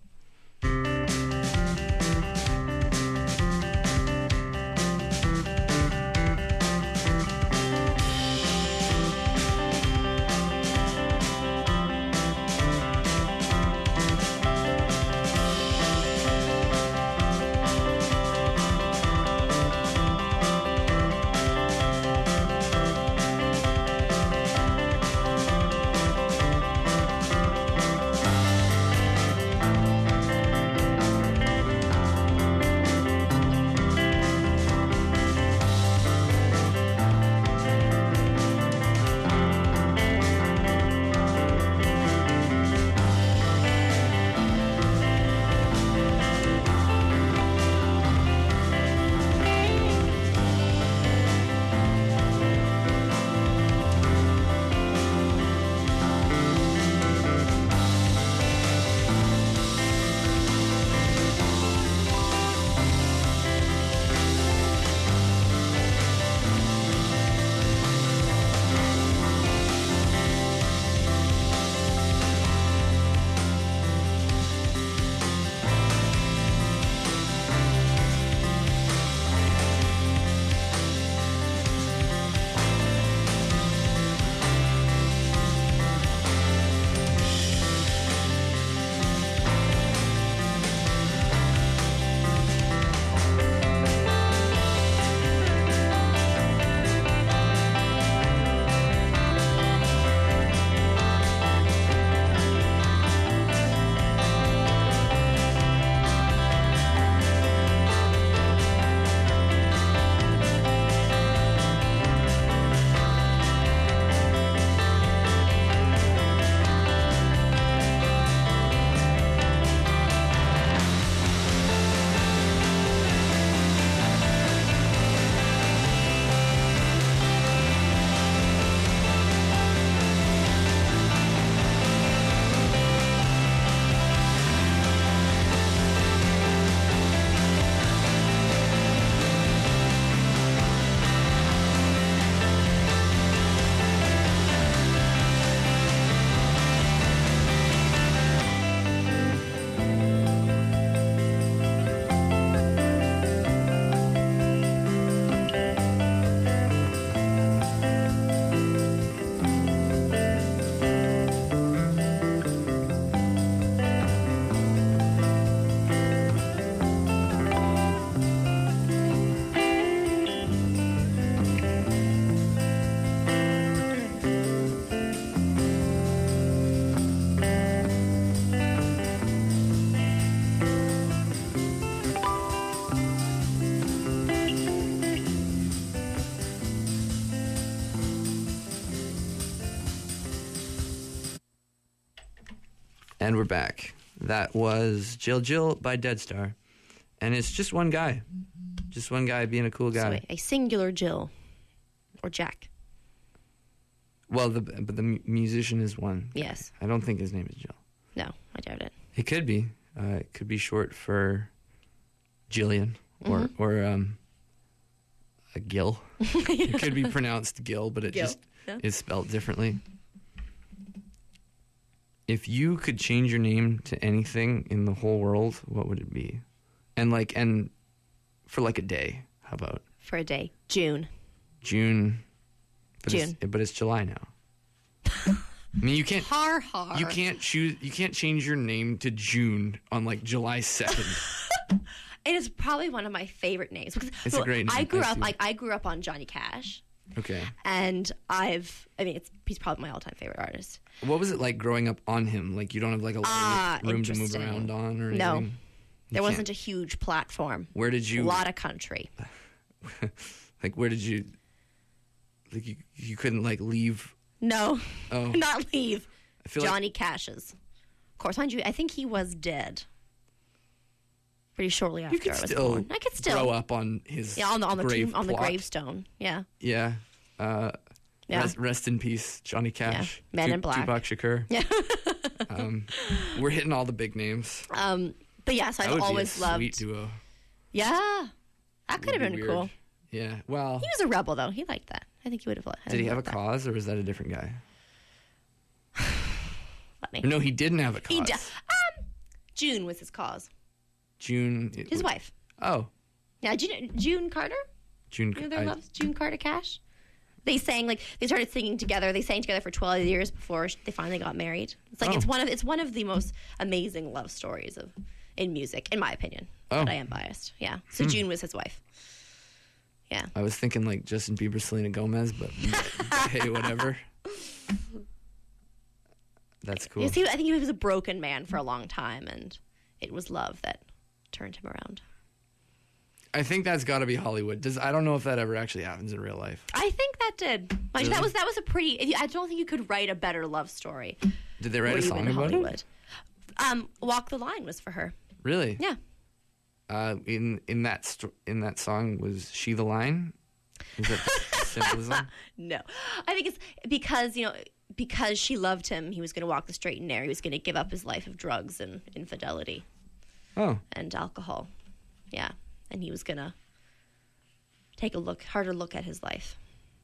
And we're back. That was Jill by Dead Star. And it's just one guy. Just one guy being a cool guy. So a singular Jill. Or Jack. Well, but the musician is one. Yes. I don't think his name is Jill. No, I doubt it. It could be. It could be short for Jillian or a Gil. It could be pronounced Gil, but it Gil. just is spelled differently. If you could change your name to anything in the whole world, what would it be? And for like a day, how about? For a day. June. But June. But it's July now. I mean, you can't. Har. You can't choose. You can't change your name to June on like July 2nd. It is probably one of my favorite names. Because, It's a great name. I grew I up on Johnny Cash. Okay. And he's probably my all-time favorite artist. What was it like growing up on him? Like you don't have like a lot of room to move interesting. around on or anything? No. There wasn't a huge platform. Where did you? A lot of country. Like where did you? Like you couldn't like leave. No. Oh. Not leave. I feel Johnny Cash's. Of course, mind you, I think he was dead. Pretty shortly after you could I was still born. I could still grow up on his on the grave on the plot. gravestone. Yeah. Yeah. Yeah. Rest in peace, Johnny Cash. Yeah. Men in Black. Tupac Shakur. Yeah. We're hitting all the big names. But yeah, so That I've would always be a loved. sweet duo. Yeah. That could have Would be been weird. cool. Yeah. Well, He was a rebel though. He liked that. I think he would have. did he have a liked that. cause, or was that a different guy? Funny. No, he didn't have a cause. He did. June was his cause. June. His wife. Oh, Yeah, June Carter. June. You know their loves? June Carter Cash. They started singing together. They sang together for 12 years before they finally got married. It's like it's one of the most amazing love stories in music, in my opinion. Oh. But I am biased. Yeah. So June was his wife. Yeah. I was thinking like Justin Bieber, Selena Gomez, but hey, whatever. That's cool. I think he was a broken man for a long time, and it was love that turned him around. I think that's got to be Hollywood. I don't know if that ever actually happens in real life. I think that did. Like, Really? that was a pretty. I don't think you could write a better love story. Did they write or a even song about Hollywood. it? Walk the Line was for her. Really? Yeah. In that song, was she the line? Is that the symbolism? No, I think it's because she loved him. He was going to walk the straight and narrow. He was going to give up his life of drugs and infidelity Oh, and alcohol. Yeah, and he was going to take a harder look at his life.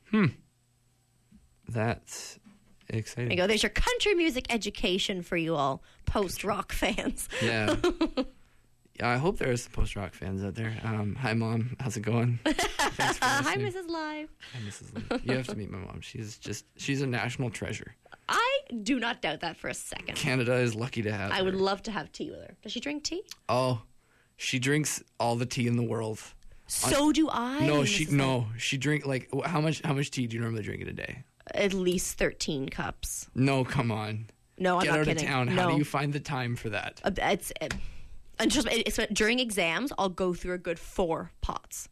that's There exciting. you go. There's your country music education for you all post-rock fans. Yeah. I hope there are some post-rock fans out there. Hi, Mom. How's it going? Thanks for Hi, listening. Mrs. Live. Hi, Mrs. Lee. You have to meet my mom. She's a national treasure. I do not doubt that for a second. Canada is lucky to have I her. would love to have tea with her. Does she drink tea? Oh, she drinks all the tea in the world. So do I. No, Mrs. she drink like how much tea do you normally drink in a day? At least 13 cups. No, come on. No, I'm Get not out kidding. of town. No. How do you find the time for that? And just during exams, I'll go through a good 4 pots.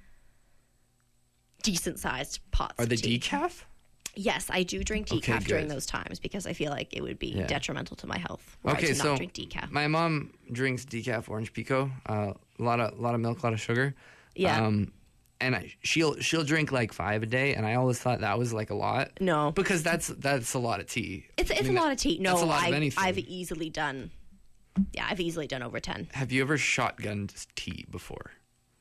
Decent sized pots. Are they of tea. decaf? Yes, I do drink Okay, decaf during good. those times because I feel like it would be Yeah. detrimental to my health. Were I Okay, to so not drink decaf. my mom drinks decaf orange pico. A lot of milk, a lot of sugar. Yeah. And she'll drink like 5 a day, and I always thought that was like a lot. No. because that's a lot of tea. It's a lot of tea. No, that's a lot of anything. I've easily done. Yeah, I've easily done over 10. Have you ever shotgunned tea before?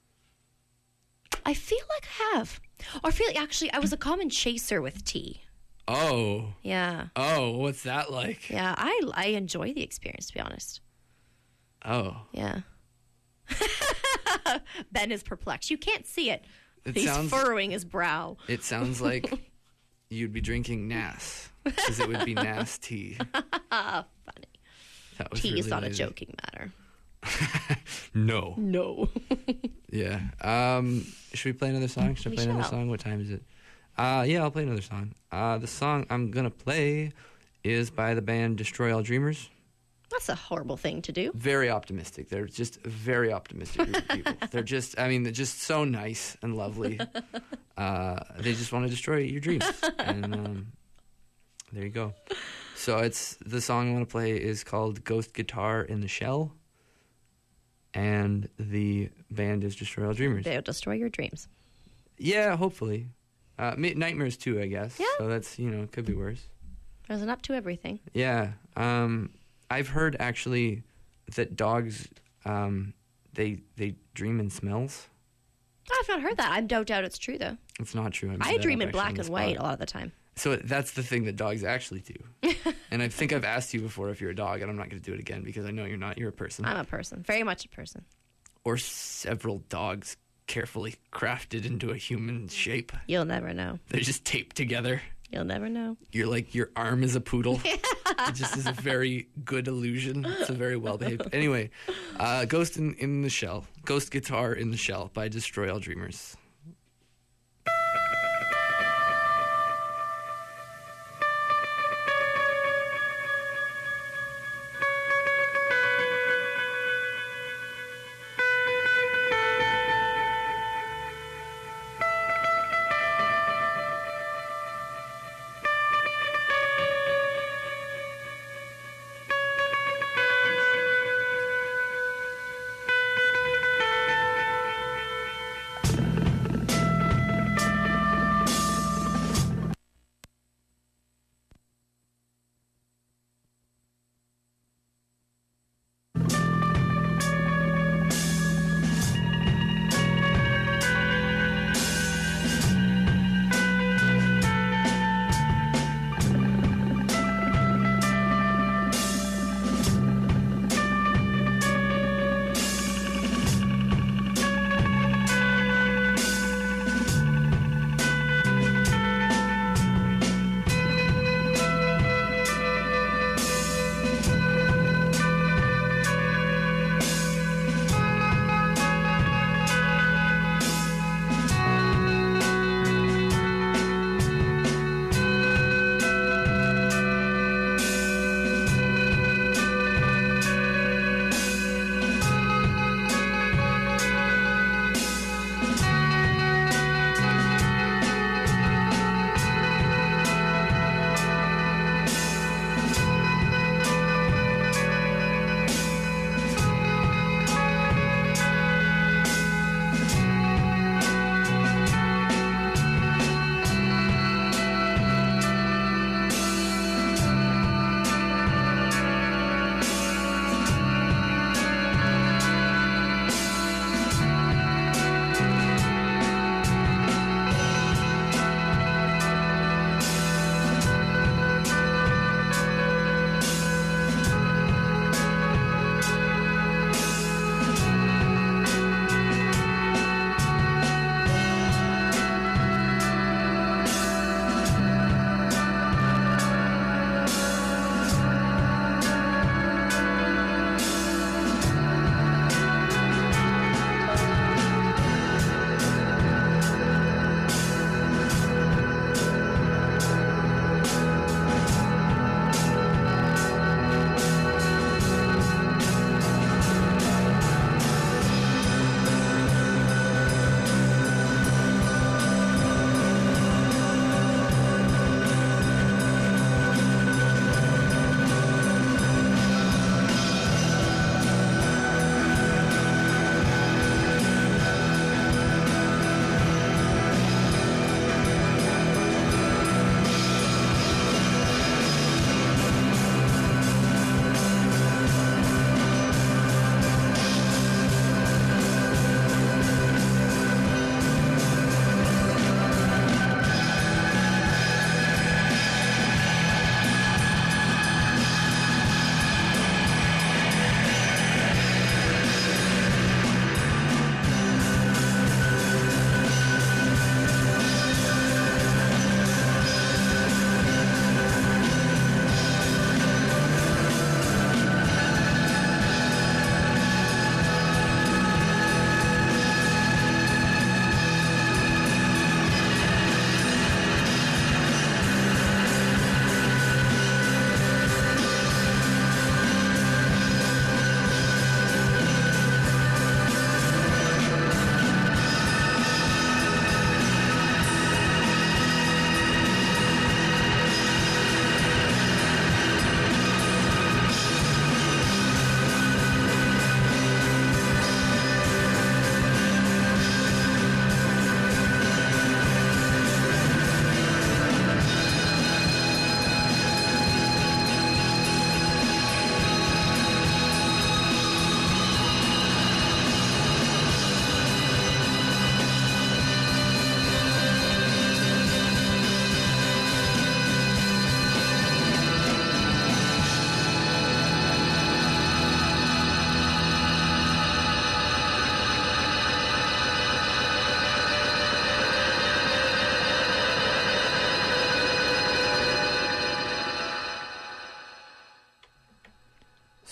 I feel like I have. Or I feel like actually I was a common chaser with tea. Oh, Yeah. what's that like? Yeah, I enjoy the experience, to be honest. Oh, Yeah. Ben is perplexed. You can't see it. It He's sounds- furrowing his brow. it sounds like you'd be drinking Nas because it would be Nas tea. Funny. That was Tea really is not a lazy. joking matter. No. No. Yeah. Should we play another song? Should I We play another shall. song? What time is it? Yeah, I'll play another song. The song I'm gonna play is by the band Destroy All Dreamers. That's a horrible thing to do. Very optimistic. They're just a very optimistic group of people. They're just so nice and lovely. They just want to destroy your dreams. And there you go. So the song I want to play is called Ghost Guitar in the Shell. And the band is Destroy All Dreamers. They'll destroy your dreams. Yeah, hopefully. Nightmares too, I guess. Yeah. So that's, it could be worse. There's an up to everything. Yeah. I've heard actually that dogs, they dream in smells. I've not heard that. I don't doubt it's true, though. It's not true. I dream in black and white a lot of the time. So that's the thing that dogs actually do. And I think I've asked you before if you're a dog, and I'm not going to do it again because I know you're not. You're a person. I'm a person. Very much a person. Or several dogs carefully crafted into a human shape. You'll never know. They're just taped together. You'll never know. You're like, your arm is a poodle. It just is a very good illusion. It's a very well behaved. Anyway, Ghost in the Shell. Ghost Guitar in the Shell by Destroy All Dreamers.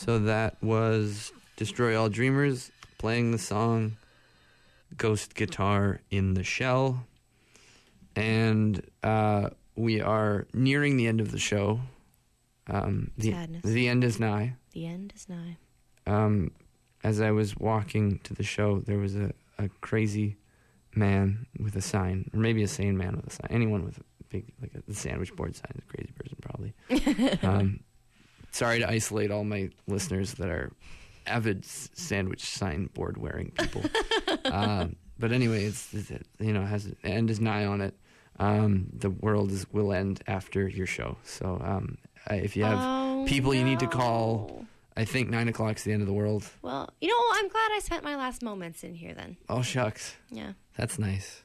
So that was Destroy All Dreamers playing the song Ghost Guitar in the Shell. And we are nearing the end of the show. Sadness. The end is nigh. The end is nigh. As I was walking to the show, there was a crazy man with a sign, or maybe a sane man with a sign. Anyone with a big, like a sandwich board sign is a crazy person, probably. Sorry to isolate all my listeners that are avid sandwich sign board wearing people. But anyway, it has the end is nigh on it. The world will end after your show. So if you have people you need to call, I think 9 o'clock's the end of the world. Well, I'm glad I spent my last moments in here then. Oh, shucks. Yeah. That's nice.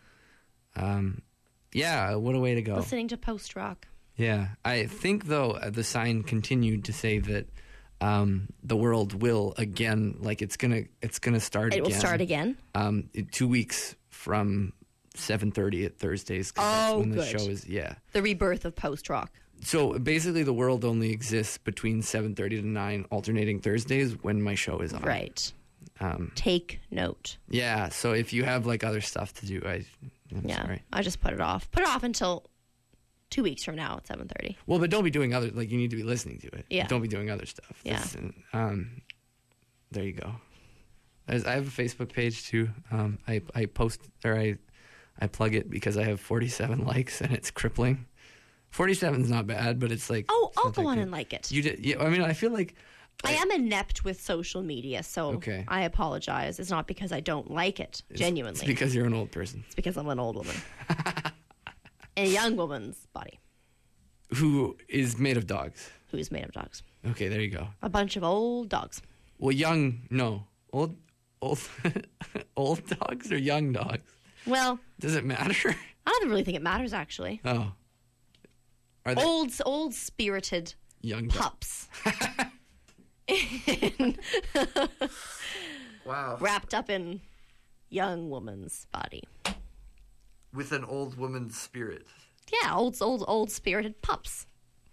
Yeah, what a way to go. Listening to post-rock. Yeah. I think, though, the sign continued to say that the world will again, like it's gonna start again. It will start again? 2 weeks from 7:30 at Thursdays. That's when the show is, yeah. The rebirth of post-rock. So basically the world only exists between 7:30 to 9 alternating Thursdays when my show is on. Right. Take note. Yeah, so if you have like other stuff to do, I'm sorry. I just put it off. Put it off until 2 weeks from now at 7:30. Well, but don't be doing other, like you need to be listening to it. Yeah. Don't be doing other stuff. Yeah. There you go. I have a Facebook page too. I post, or I plug it because I have 47 likes and it's crippling. 47 is not bad, but it's like... Oh, I'll go on and like it. You did, yeah, I mean, I feel like... I am inept with social media, so okay. I apologize. It's not because I don't like it, genuinely. It's because you're an old person. It's because I'm an old woman. In a young woman's body. Who is made of dogs. Who is made of dogs. Okay, there you go. A bunch of old dogs. Well, old old dogs or young dogs? Well... Does it matter? I don't really think it matters, actually. Oh. Are they old spirited young pups. Wow. Wrapped up in young woman's body. With an old woman's spirit. Yeah, old spirited pups.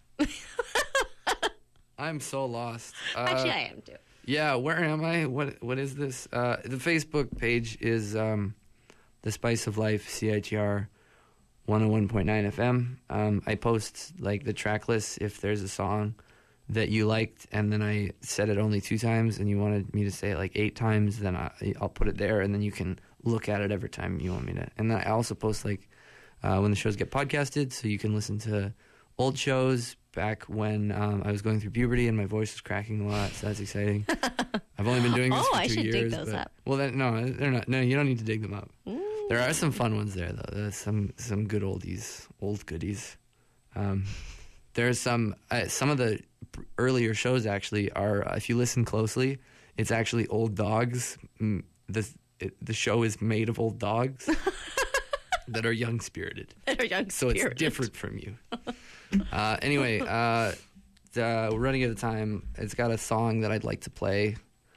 I'm so lost. Actually, I am too. Yeah, where am I? What is this? The Facebook page is The Spice of Life, CITR 101.9 FM. I post like the track list if there's a song that you liked, and then I said it only 2 times, and you wanted me to say it like 8 times, then I'll put it there, and then you can look at it every time you want me to. And then I also post like when the shows get podcasted, so you can listen to old shows back when I was going through puberty and my voice was cracking a lot, so that's exciting. I've only been doing this for 2 years. I should dig those up. Well, no, they're not. No, you don't need to dig them up. There are some fun ones there, though. There's some good oldies, old goodies. There's some of the earlier shows actually are, if you listen closely, it's actually old dogs. The show is made of old dogs that are young spirited. So it's different from you. Anyway, we're running out of time. It's got a song that I'd like to play.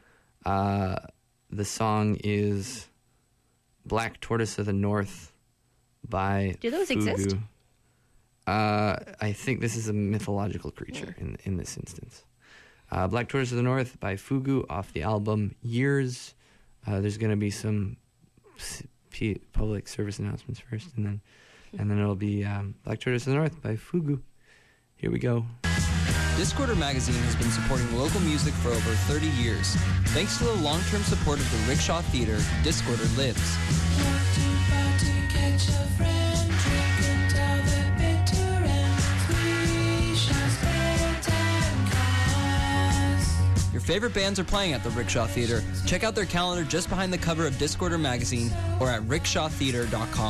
The song is Black Tortoise of the North by Do those Fugu. exist? I think this is a mythological creature in this instance. Black Tortoise of the North by Fugu off the album Years. There's going to be some public service announcements first, and then it'll be Black Tortoise of the North by Fugu. Here we go. Discorder Magazine has been supporting local music for over 30 years. Thanks to the long-term support of the Rickshaw Theater, Discorder lives. Your favorite bands are playing at the Rickshaw Theater. Check out their calendar just behind the cover of Discorder Magazine or at rickshawtheater.com.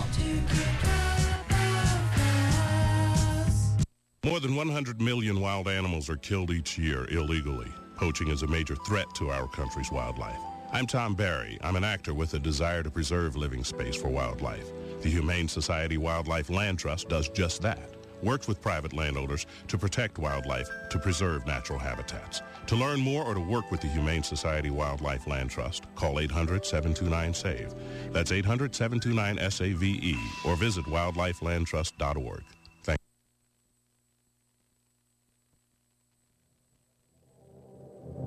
More than 100 million wild animals are killed each year illegally. Poaching is a major threat to our country's wildlife. I'm Tom Barry. I'm an actor with a desire to preserve living space for wildlife. The Humane Society Wildlife Land Trust does just that. Works with private landowners to protect wildlife, to preserve natural habitats. To learn more or to work with the Humane Society Wildlife Land Trust, call 800-729-SAVE. That's 800-729-SAVE, or visit wildlifelandtrust.org. Thank you.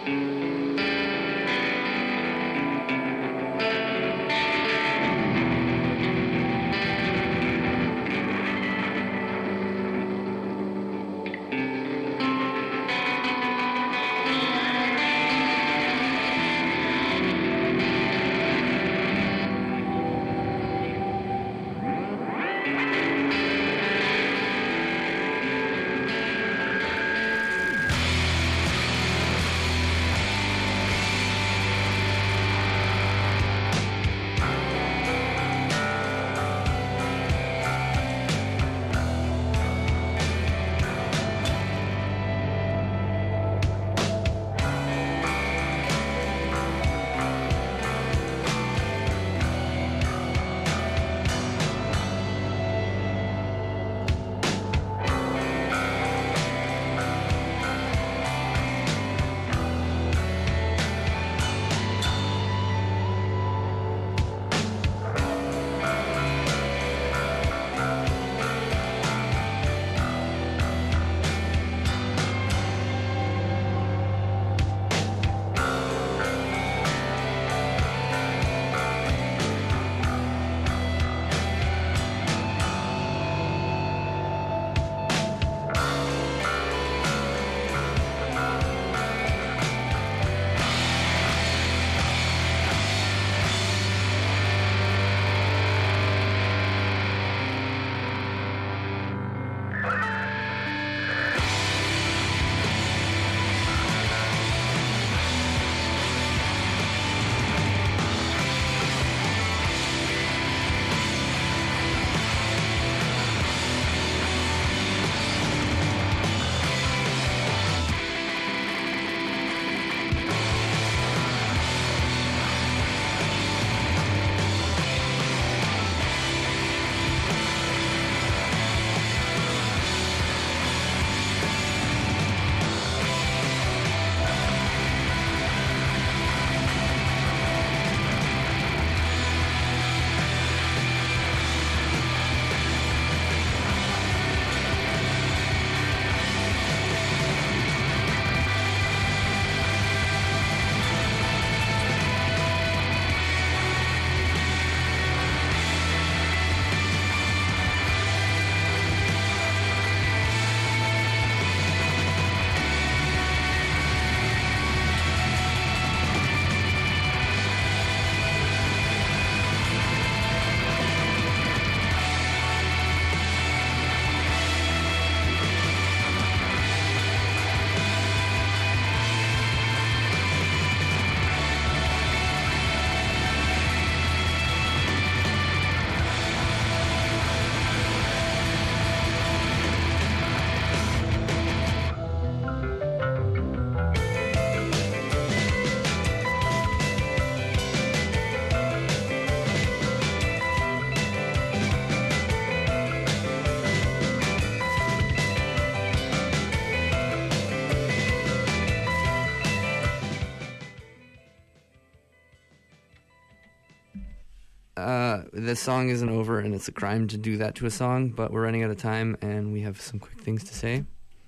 The song isn't over, and it's a crime to do that to a song, but we're running out of time, and we have some quick things to say.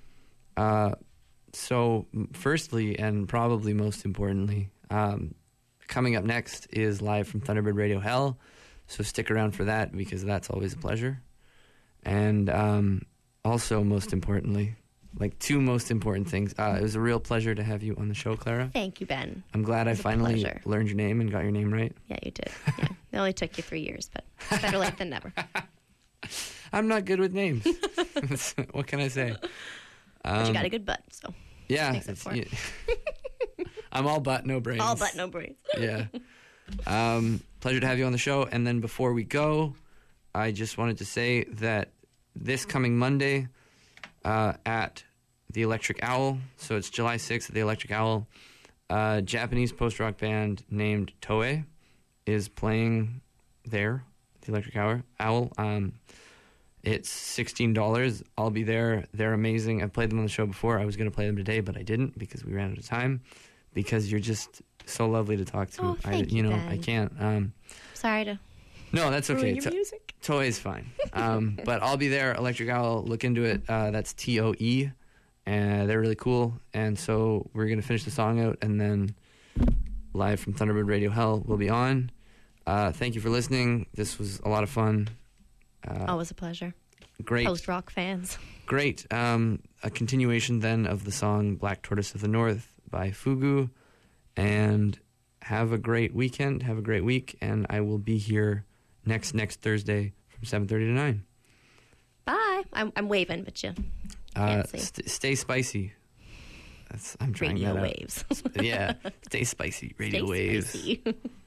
So, firstly, and probably most importantly, coming up next is live from Thunderbird Radio Hell, so stick around for that, because that's always a pleasure. And also, most importantly, like two most important things, it was a real pleasure to have you on the show, Clara. Thank you, Ben. I'm glad I finally learned your name and got your name right. Yeah, you did. Yeah. It only took you 3 years, but better late than never. I'm not good with names. What can I say? But you got a good butt, so yeah. makes it for. Yeah. I'm all butt, no brains. All butt, no brains. Yeah. Pleasure to have you on the show. And then before we go, I just wanted to say that this coming Monday at the Electric Owl, so it's July 6th at the Electric Owl, a Japanese post-rock band named Toei is playing there, the Electric Owl. It's $16. I'll be there. They're amazing. I've played them on the show before. I was going to play them today, but I didn't because we ran out of time. Because you're just so lovely to talk to. Oh, thank you, Ben. I can't. Sorry to. No, that's okay. Ruin your music. Toei's fine. But I'll be there. Electric Owl. Look into it. That's TOE, and they're really cool. And so we're going to finish the song out, and then live from Thunderbird Radio Hell will be on. Thank you for listening. This was a lot of fun. Always a pleasure. Great. Post-rock fans. Great. A continuation then of the song Black Tortoise of the North by Fugu. And have a great weekend. Have a great week. And I will be here next Thursday from 7:30 to 9. Bye. I'm waving, but you can't see. Stay spicy. I'm trying Radio that out. waves. Yeah. Stay spicy. Radio Stay waves. spicy.